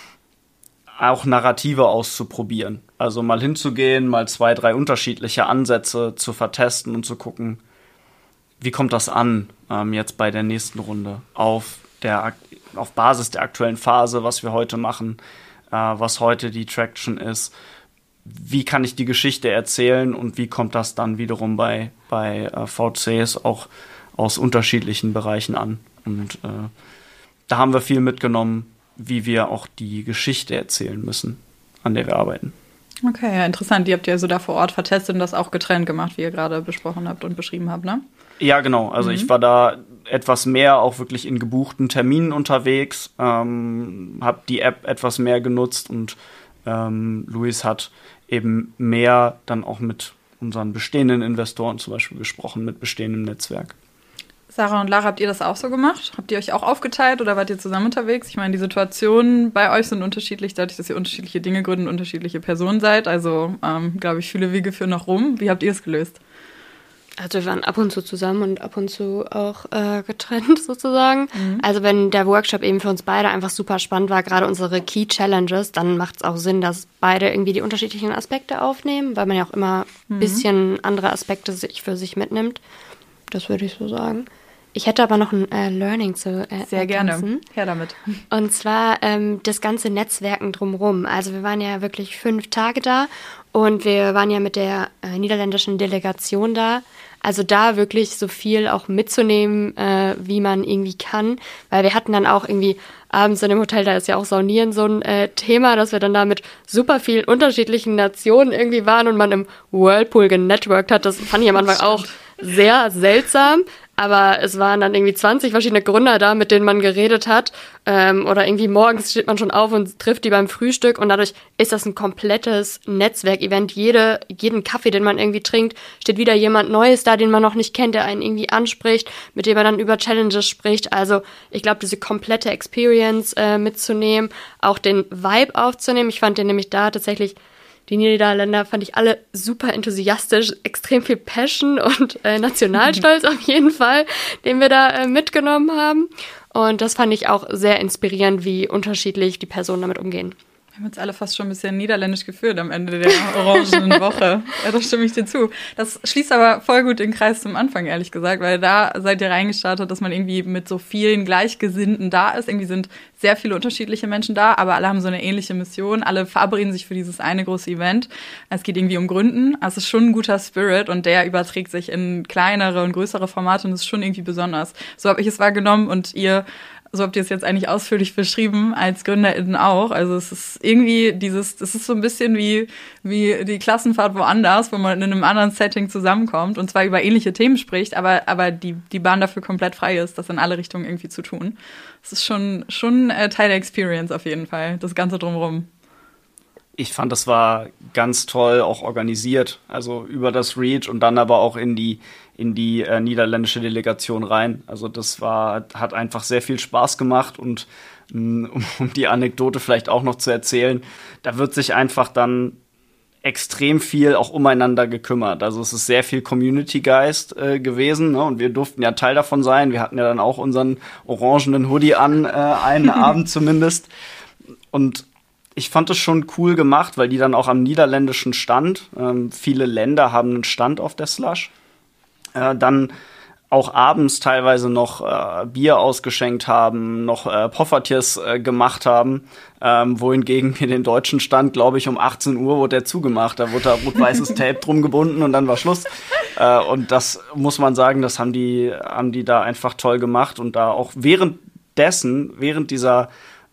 auch Narrative auszuprobieren. Also mal hinzugehen, mal zwei, drei unterschiedliche Ansätze zu vertesten und zu gucken, wie kommt das an ähm, jetzt bei der nächsten Runde auf, der, auf Basis der aktuellen Phase, was wir heute machen, äh, was heute die Traction ist. Wie kann ich die Geschichte erzählen und wie kommt das dann wiederum bei, bei äh, V Cs auch aus unterschiedlichen Bereichen an? Und äh, da haben wir viel mitgenommen, wie wir auch die Geschichte erzählen müssen, an der wir arbeiten. Okay, ja, interessant. Die habt ihr also da vor Ort vertestet und das auch getrennt gemacht, wie ihr gerade besprochen habt und beschrieben habt, ne? Ja, genau. Also mhm. ich war da etwas mehr auch wirklich in gebuchten Terminen unterwegs, ähm, habe die App etwas mehr genutzt und ähm, Luis hat eben mehr dann auch mit unseren bestehenden Investoren zum Beispiel gesprochen, mit bestehendem Netzwerk. Sarah und Lara, habt ihr das auch so gemacht? Habt ihr euch auch aufgeteilt oder wart ihr zusammen unterwegs? Ich meine, die Situationen bei euch sind unterschiedlich, dadurch, dass ihr unterschiedliche Dinge gründen, unterschiedliche Personen seid. Also, ähm, glaube ich, viele Wege führen noch rum. Wie habt ihr es gelöst? Also wir waren ab und zu zusammen und ab und zu auch äh, getrennt sozusagen. Mhm. Also wenn der Workshop eben für uns beide einfach super spannend war, gerade unsere Key Challenges, dann macht es auch Sinn, dass beide irgendwie die unterschiedlichen Aspekte aufnehmen, weil man ja auch immer ein mhm. bisschen andere Aspekte sich für sich mitnimmt. Das würde ich so sagen. Ich hätte aber noch ein äh, Learning zu äh, Sehr ergänzen. gerne, her damit. Und zwar ähm, das ganze Netzwerken drumherum. Also wir waren ja wirklich fünf Tage da und wir waren ja mit der äh, niederländischen Delegation da. Also da wirklich so viel auch mitzunehmen, äh, wie man irgendwie kann. Weil wir hatten dann auch irgendwie abends in dem Hotel, da ist ja auch Saunieren so ein äh, Thema, dass wir dann da mit super vielen unterschiedlichen Nationen irgendwie waren und man im Whirlpool genetworked hat. Das fand ich am Anfang auch sehr seltsam. Aber es waren dann irgendwie zwanzig verschiedene Gründer da, mit denen man geredet hat. Ähm, oder irgendwie morgens steht man schon auf und trifft die beim Frühstück. Und dadurch ist das ein komplettes Netzwerkevent. Jede, jeden Kaffee, den man irgendwie trinkt, steht wieder jemand Neues da, den man noch nicht kennt, der einen irgendwie anspricht, mit dem man dann über Challenges spricht. Also ich glaube, diese komplette Experience äh, mitzunehmen, auch den Vibe aufzunehmen. Ich fand den nämlich da tatsächlich... Die Niederländer fand ich alle super enthusiastisch, extrem viel Passion und äh, Nationalstolz auf jeden Fall, den wir da äh, mitgenommen haben. Und das fand ich auch sehr inspirierend, wie unterschiedlich die Personen damit umgehen. Wir haben uns alle fast schon ein bisschen niederländisch gefühlt am Ende der orangenen Woche. Ja, da stimme ich dir zu. Das schließt aber voll gut den Kreis zum Anfang, ehrlich gesagt, weil da seid ihr reingestartet, dass man irgendwie mit so vielen Gleichgesinnten da ist. Irgendwie sind sehr viele unterschiedliche Menschen da, aber alle haben so eine ähnliche Mission. Alle verabreden sich für dieses eine große Event. Es geht irgendwie um Gründen. Es ist schon ein guter Spirit und der überträgt sich in kleinere und größere Formate und ist schon irgendwie besonders. So habe ich es wahrgenommen und ihr... So habt ihr es jetzt eigentlich ausführlich beschrieben, als GründerInnen auch. Also es ist irgendwie dieses, das ist so ein bisschen wie, wie die Klassenfahrt woanders, wo man in einem anderen Setting zusammenkommt und zwar über ähnliche Themen spricht, aber, aber die, die Bahn dafür komplett frei ist, das in alle Richtungen irgendwie zu tun. Das ist schon, schon äh, Teil der Experience auf jeden Fall, das Ganze drumherum. Ich fand, das war ganz toll auch organisiert, also über das Reach und dann aber auch in die in die äh, niederländische Delegation rein. Also das war hat einfach sehr viel Spaß gemacht und um, um die Anekdote vielleicht auch noch zu erzählen, da wird sich einfach dann extrem viel auch umeinander gekümmert. Also es ist sehr viel Community-Geist äh, gewesen, ne? Und wir durften ja Teil davon sein. Wir hatten ja dann auch unseren orangenen Hoodie an, äh, einen Abend zumindest. Und ich fand es schon cool gemacht, weil die dann auch am niederländischen Stand, ähm, viele Länder haben einen Stand auf der Slush, äh, dann auch abends teilweise noch äh, Bier ausgeschenkt haben, noch äh, Poffertjes äh, gemacht haben, ähm, wohingegen wir den deutschen Stand, glaube ich, um achtzehn Uhr wurde der zugemacht. Da wurde da rot-weißes Tape drum gebunden und dann war Schluss. Äh, und das muss man sagen, das haben die, haben die da einfach toll gemacht und da auch währenddessen, während dieser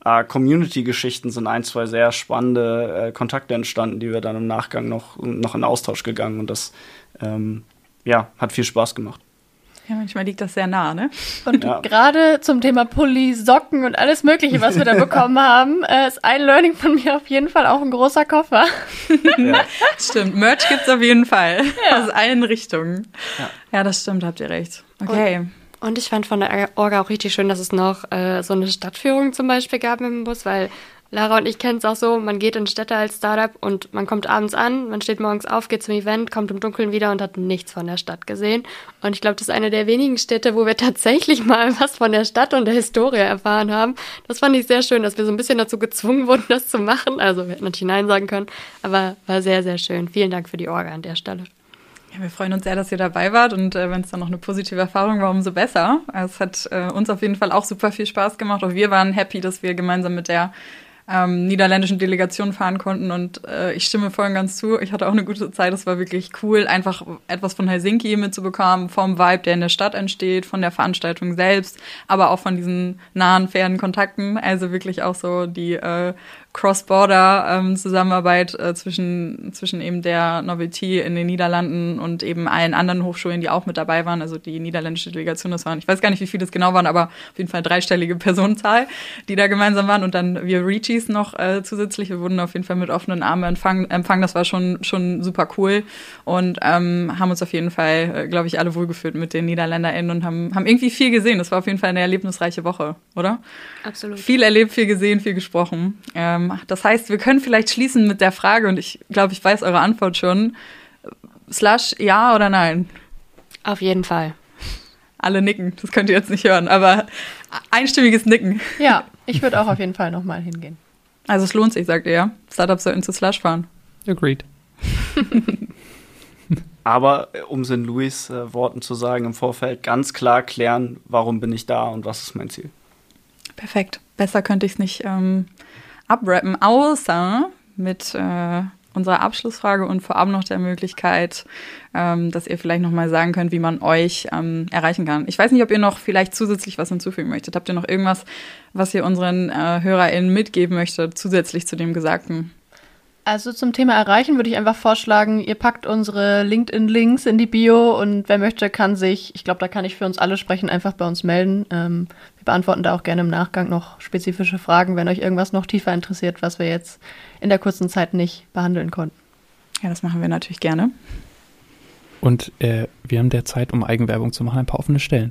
äh, Community-Geschichten sind ein, zwei sehr spannende äh, Kontakte entstanden, die wir dann im Nachgang noch, noch in Austausch gegangen und das ähm, ja, hat viel Spaß gemacht. Ja, manchmal liegt das sehr nah, ne? Und Ja. gerade zum Thema Pulli, Socken und alles Mögliche, was wir da bekommen haben, äh, ist ein Learning von mir auf jeden Fall auch ein großer Koffer. Ja. Stimmt, Merch gibt's auf jeden Fall. Ja. Aus allen Richtungen. Ja. Ja, das stimmt, habt ihr recht. Okay. Und ich fand von der Orga auch richtig schön, dass es noch äh, so eine Stadtführung zum Beispiel gab mit dem Bus, weil Lara und ich kennen es auch so, man geht in Städte als Startup und man kommt abends an, man steht morgens auf, geht zum Event, kommt im Dunkeln wieder und hat nichts von der Stadt gesehen. Und ich glaube, das ist eine der wenigen Städte, wo wir tatsächlich mal was von der Stadt und der Historie erfahren haben. Das fand ich sehr schön, dass wir so ein bisschen dazu gezwungen wurden, das zu machen. Also wir hätten natürlich Nein sagen können, aber war sehr, sehr schön. Vielen Dank für die Orga an der Stelle. Ja, wir freuen uns sehr, dass ihr dabei wart und äh, wenn es dann noch eine positive Erfahrung war, umso besser. Also es hat äh, uns auf jeden Fall auch super viel Spaß gemacht. Auch wir waren happy, dass wir gemeinsam mit der ähm, niederländischen Delegation fahren konnten und äh, ich stimme voll und ganz zu. Ich hatte auch eine gute Zeit. Es war wirklich cool, einfach etwas von Helsinki mitzubekommen, vom Vibe, der in der Stadt entsteht, von der Veranstaltung selbst, aber auch von diesen nahen, fairen Kontakten. Also wirklich auch so die äh, Cross-Border-Zusammenarbeit ähm, äh, zwischen, zwischen eben der Novelty in den Niederlanden und eben allen anderen Hochschulen, die auch mit dabei waren. Also die niederländische Delegation, das waren, ich weiß gar nicht, wie viele es genau waren, aber auf jeden Fall dreistellige Personenzahl, die da gemeinsam waren. Und dann wir Reachies noch äh, zusätzlich. Wir wurden auf jeden Fall mit offenen Armen empfangen. empfangen. Das war schon, schon super cool und ähm, haben uns auf jeden Fall, äh, glaube ich, alle wohlgefühlt mit den NiederländerInnen und haben, haben irgendwie viel gesehen. Das war auf jeden Fall eine erlebnisreiche Woche, oder? Absolut. Viel erlebt, viel gesehen, viel gesprochen. Ähm, Das heißt, wir können vielleicht schließen mit der Frage, und ich glaube, ich weiß eure Antwort schon. Slush, ja oder nein? Auf jeden Fall. Alle nicken, das könnt ihr jetzt nicht hören, aber einstimmiges Nicken. Ja, ich würde auch auf jeden Fall nochmal hingehen. Also es lohnt sich, sagt ihr, ja? Startups sollten zu Slush fahren. Agreed. Aber um es in Louis' äh, Worten zu sagen, im Vorfeld ganz klar klären, warum bin ich da und was ist mein Ziel. Perfekt. Besser könnte ich es nicht ähm, abrappen, außer mit äh, unserer Abschlussfrage und vorab noch der Möglichkeit, ähm, dass ihr vielleicht noch mal sagen könnt, wie man euch ähm, erreichen kann. Ich weiß nicht, ob ihr noch vielleicht zusätzlich was hinzufügen möchtet. Habt ihr noch irgendwas, was ihr unseren äh, HörerInnen mitgeben möchtet, zusätzlich zu dem Gesagten? Also zum Thema Erreichen würde ich einfach vorschlagen, ihr packt unsere LinkedIn-Links in die Bio und wer möchte, kann sich, ich glaube, da kann ich für uns alle sprechen, einfach bei uns melden. Ähm, wir beantworten da auch gerne im Nachgang noch spezifische Fragen, wenn euch irgendwas noch tiefer interessiert, was wir jetzt in der kurzen Zeit nicht behandeln konnten. Ja, das machen wir natürlich gerne. Und äh, wir haben derzeit, um Eigenwerbung zu machen, ein paar offene Stellen.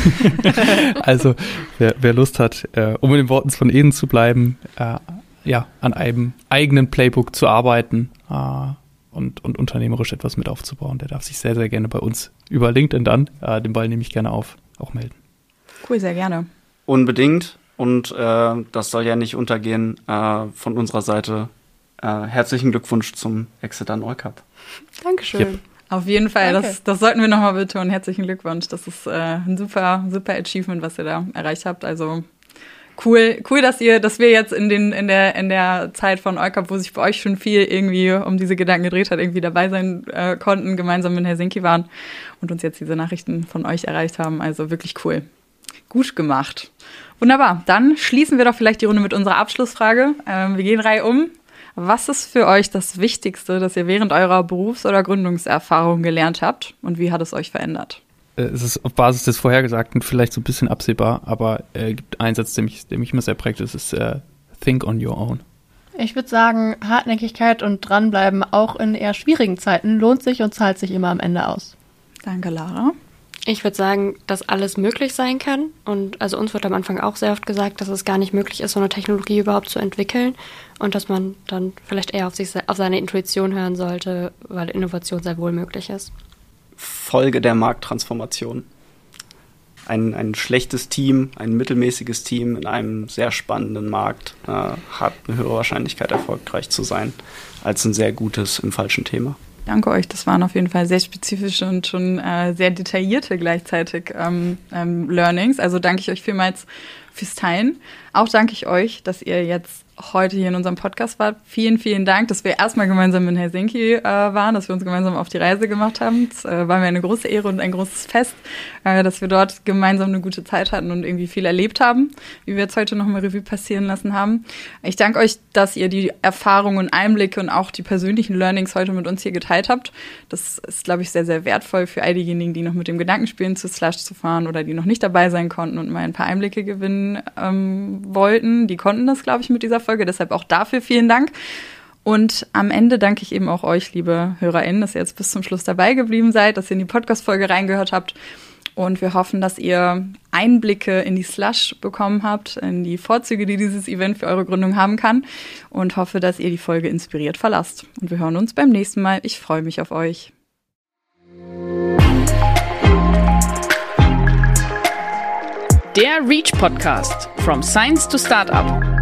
Also wer, wer Lust hat, äh, um in den Worten von Eden zu bleiben, äh, ja, an einem eigenen Playbook zu arbeiten äh, und, und unternehmerisch etwas mit aufzubauen. Der darf sich sehr, sehr gerne bei uns über LinkedIn dann, äh, den Ball nehme ich gerne auf, auch melden. Cool, sehr gerne. Unbedingt. Und äh, das soll ja nicht untergehen. Äh, von unserer Seite äh, herzlichen Glückwunsch zum Exit an Orcap. Dankeschön. Yep. Auf jeden Fall, Danke. das, das sollten wir nochmal betonen. Herzlichen Glückwunsch. Das ist äh, ein super, super Achievement, was ihr da erreicht habt. Also Cool, cool, dass ihr, dass wir jetzt in den, in der, in der Zeit von Orcap, wo sich bei euch schon viel irgendwie um diese Gedanken gedreht hat, irgendwie dabei sein äh, konnten, gemeinsam in Helsinki waren und uns jetzt diese Nachrichten von euch erreicht haben. Also wirklich cool. Gut gemacht. Wunderbar. Dann schließen wir doch vielleicht die Runde mit unserer Abschlussfrage. Ähm, wir gehen Reihe um. Was ist für euch das Wichtigste, das ihr während eurer Berufs- oder Gründungserfahrung gelernt habt und wie hat es euch verändert? Es ist auf Basis des Vorhergesagten vielleicht so ein bisschen absehbar, aber es äh, gibt einen Satz, der mich, der mich immer sehr prägt, das ist äh, think on your own. Ich würde sagen, Hartnäckigkeit und dranbleiben auch in eher schwierigen Zeiten lohnt sich und zahlt sich immer am Ende aus. Danke, Lara. Ich würde sagen, dass alles möglich sein kann. Und also uns wird am Anfang auch sehr oft gesagt, dass es gar nicht möglich ist, so eine Technologie überhaupt zu entwickeln. Und dass man dann vielleicht eher auf sich, auf seine Intuition hören sollte, weil Innovation sehr wohl möglich ist. Folge der Markttransformation. Ein, ein schlechtes Team, ein mittelmäßiges Team in einem sehr spannenden Markt äh, hat eine höhere Wahrscheinlichkeit, erfolgreich zu sein, als ein sehr gutes im falschen Thema. Danke euch, das waren auf jeden Fall sehr spezifische und schon äh, sehr detaillierte gleichzeitig ähm, ähm, Learnings. Also danke ich euch vielmals fürs Teilen. Auch danke ich euch, dass ihr jetzt heute hier in unserem Podcast wart. Vielen, vielen Dank, dass wir erstmal gemeinsam in Helsinki äh, waren, dass wir uns gemeinsam auf die Reise gemacht haben. Es äh, war mir eine große Ehre und ein großes Fest, äh, dass wir dort gemeinsam eine gute Zeit hatten und irgendwie viel erlebt haben, wie wir jetzt heute noch mal Revue passieren lassen haben. Ich danke euch, dass ihr die Erfahrungen und Einblicke und auch die persönlichen Learnings heute mit uns hier geteilt habt. Das ist, glaube ich, sehr, sehr wertvoll für all diejenigen, die noch mit dem Gedanken spielen, zu Slush zu fahren oder die noch nicht dabei sein konnten und mal ein paar Einblicke gewinnen ähm, wollten. Die konnten das, glaube ich, mit dieser Folge. Deshalb auch dafür vielen Dank. Und am Ende danke ich eben auch euch, liebe HörerInnen, dass ihr jetzt bis zum Schluss dabei geblieben seid, dass ihr in die Podcast-Folge reingehört habt. Und wir hoffen, dass ihr Einblicke in die Slush bekommen habt, in die Vorzüge, die dieses Event für eure Gründung haben kann. Und hoffe, dass ihr die Folge inspiriert verlasst. Und wir hören uns beim nächsten Mal. Ich freue mich auf euch. Der Reach Podcast. From Science to Startup.